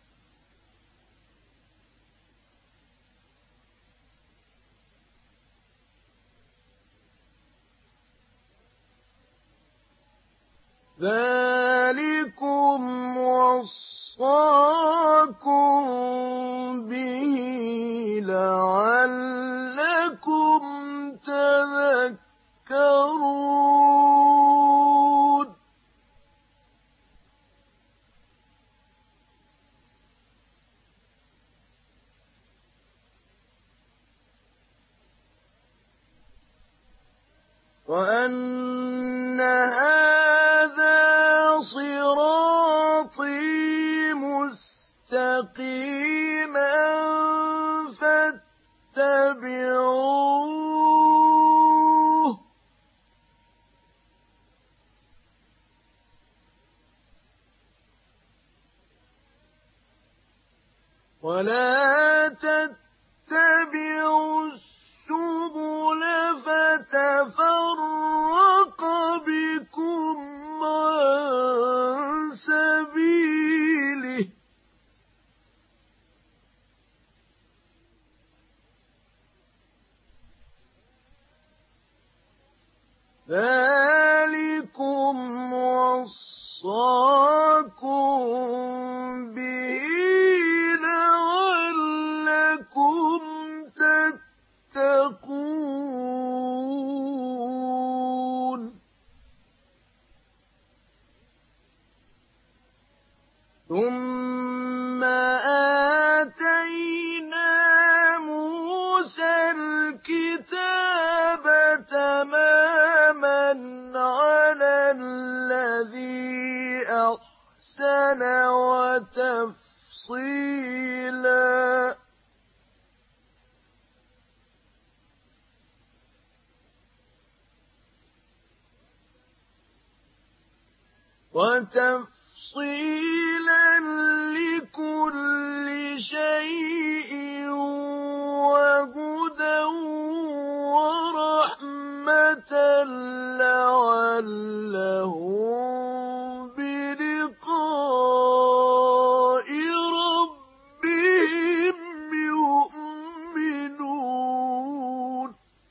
ذلكم وصاكم به لعلكم تذكرون وأن هذا صراطي مستقيما فاتبعوه ولا تتبعوا السبل فتفرق بكم عن سبيله ذلكم وصاكم به لعلكم تتقون ثم آتينا موسى الكتاب تماما على الذي أحسن وتفصيلا وتفصيلا لكل شيء وهدى ورحمة لعلهم بلقاء ربهم يؤمنون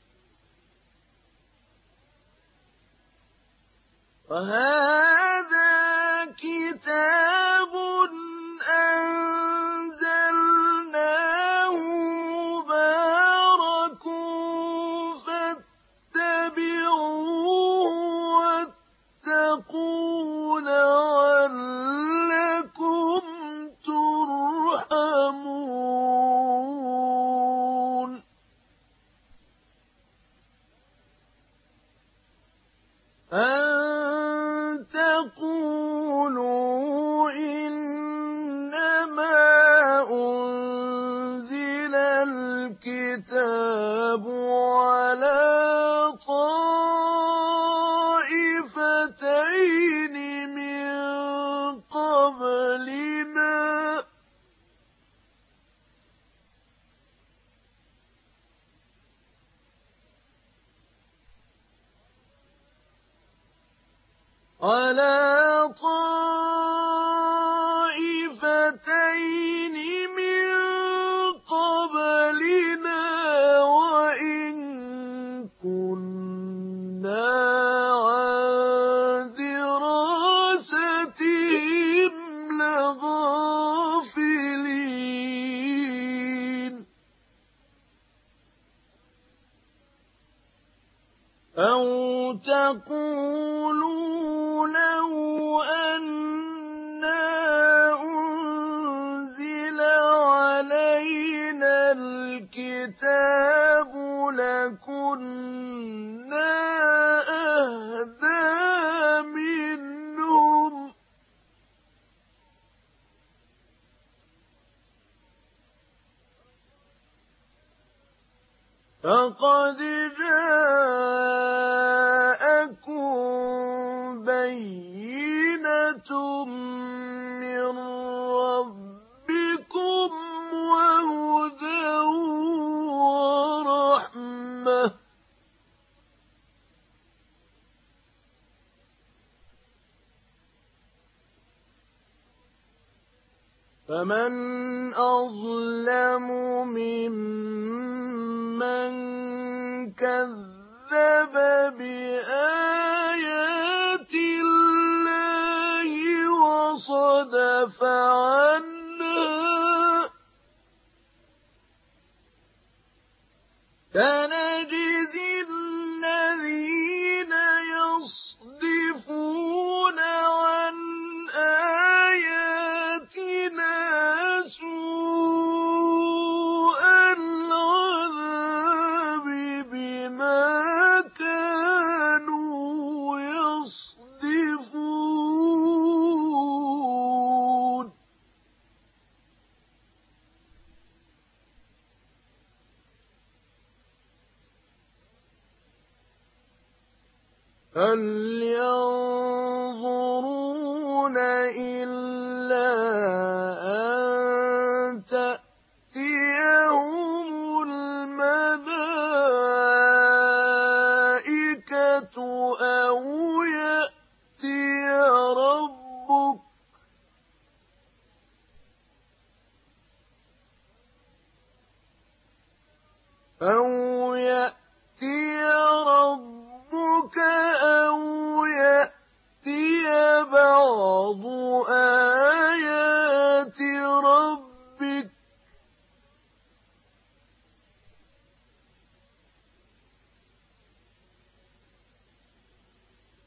وهذا كتاب أنزلناه مبارك فاتبعوه واتقوا لعلكم ترحمون أن تقولوا إنما أنزل الكتاب على طائفتين من قبلنا على طائفتين من قبلنا وإن كنا عن دراستهم لغافلين أو تقولوا لو أنا أنزل علينا الكتاب لكنا أهدى منهم فقد جاءكم بينة من ربكم وهدى ورحمة فمن أظلم ممن كذب بآيات الله وصدف عنها سنجزي الذين يصدفون عن آياتنا سوء العذاب بما كانوا يصدفون هل ينظرون إلا أن تأتيهم الملائكة أو يأتي ربك أو يأتي ربك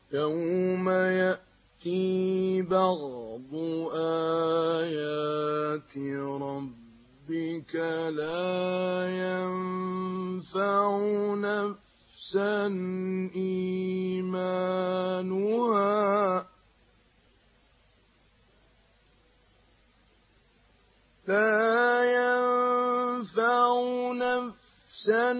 يوم يأتي بعض آيات ربك لا ينفع نفسا إيمانها لا ينفع نفسا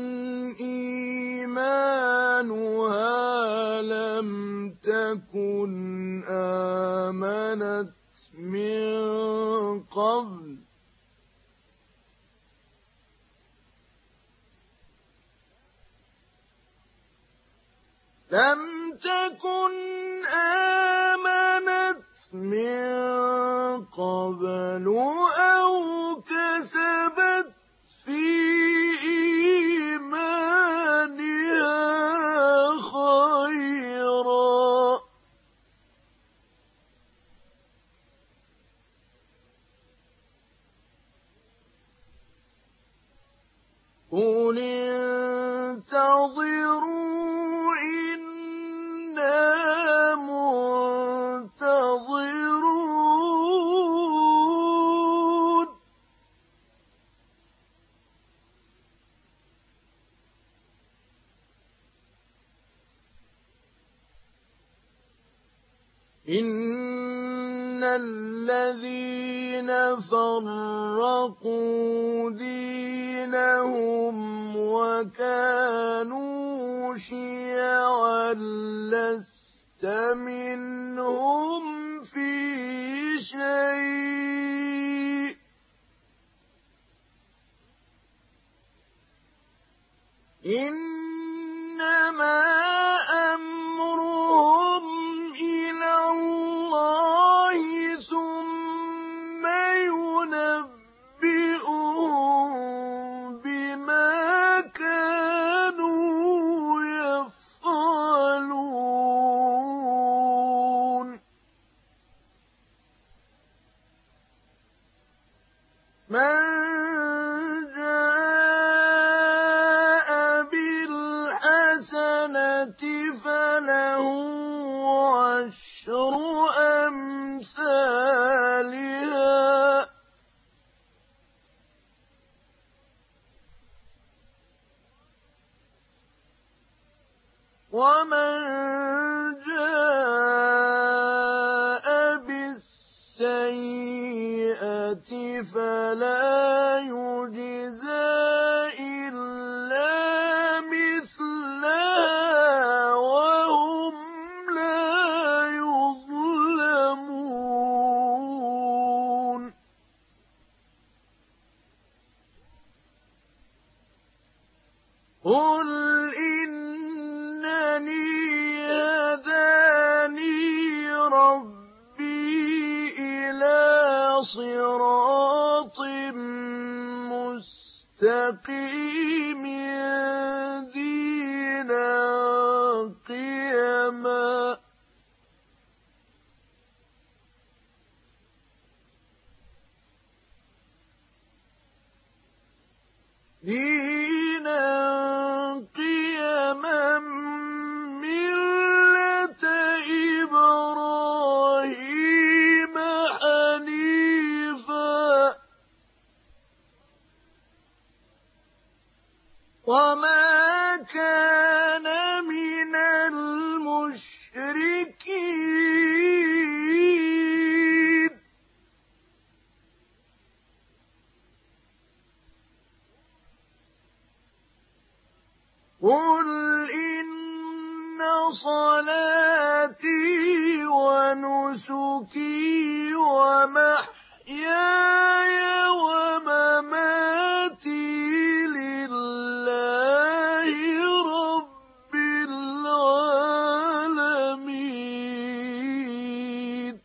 إيمانها لم تكن آمنت من قبل لم تكن آمنت من قبل أو كسبت في إيمانها خيرا قل انتظروا إنا منتظرون إن الذين فرقوا دينهم وكانوا شيعا لست منهم في شيء إنما أمرهم إلى الله ثم ينبئهم بما كانوا يفعلون من جاء بالحسنة فله عشر أمثالها ومن جاء بالسيئة فلا يجزى إلا مثلها وهم لا يظلمون قل إنني هداني ربي إلى صراط مستقيم دينا قيما دينا قيما ملة إبراهيم حنيفا وما كان من المشركين قل إن صلاتي ونسكي ومحياي ومماتي لله رب العالمين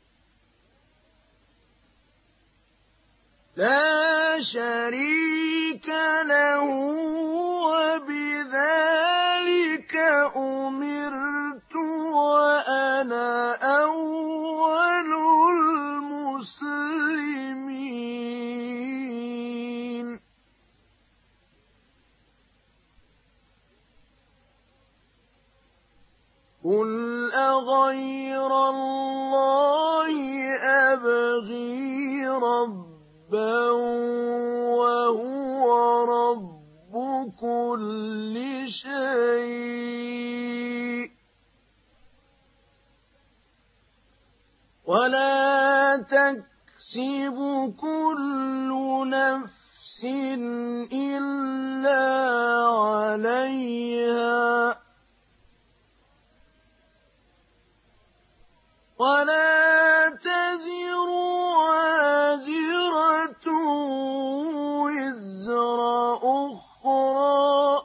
لا شريك له وبذلك أمرت وأنا أول المسلمين قُلْ أَغَيْرَ اللَّهِ أَبْغِي رَبًّا وَهُوَ رَبُّ كُلِّ شَيْءٍ وَلَا تَكْسِبُ كُلُّ نَفْسٍ إِلَّا عَلَيْهَا وَلَا تَزِرُ وَازِرَةٌ وِزْرَ أُخْرَىٰ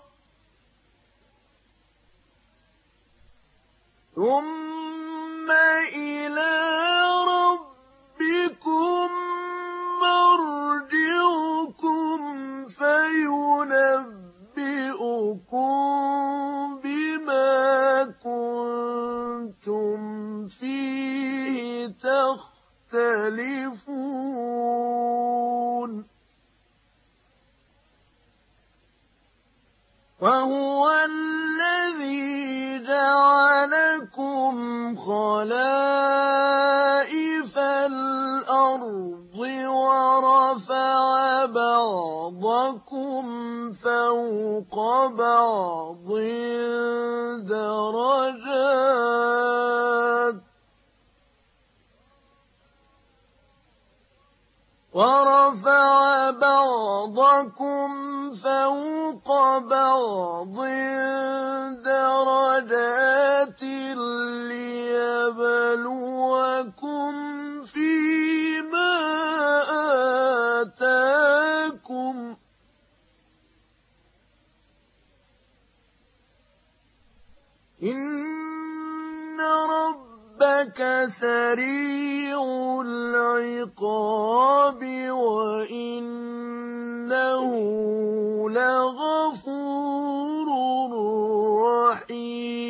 ثُمَّ إِلَىٰ رَبِّكُم مَّرْجِعُكُمْ فَيُنَبِّئُكُم بِمَا كُنتُمْ فِيهِ تَخْتَلِفُونَ وَهُوَ الَّذِي جَعَلَكُمْ خَلَائِفَ الْأَرْضِ وَرَفَعَ بَعْضَكُمْ فَوْقَ بَعْضٍ دَرَجَاتٍ وَرَفَعَ بَعْضَكُمْ فَوْقَ بَعْضٍ دَرَجَاتٍ لِّيَبْلُوَكُمْ فِيمَا آتَاكُمْ ۗ إِنَّ رَبَّكَ سَرِيعُ الْعِقَابِ وَإِنَّهُ لَغَفُورٌ رَّحِيمٌ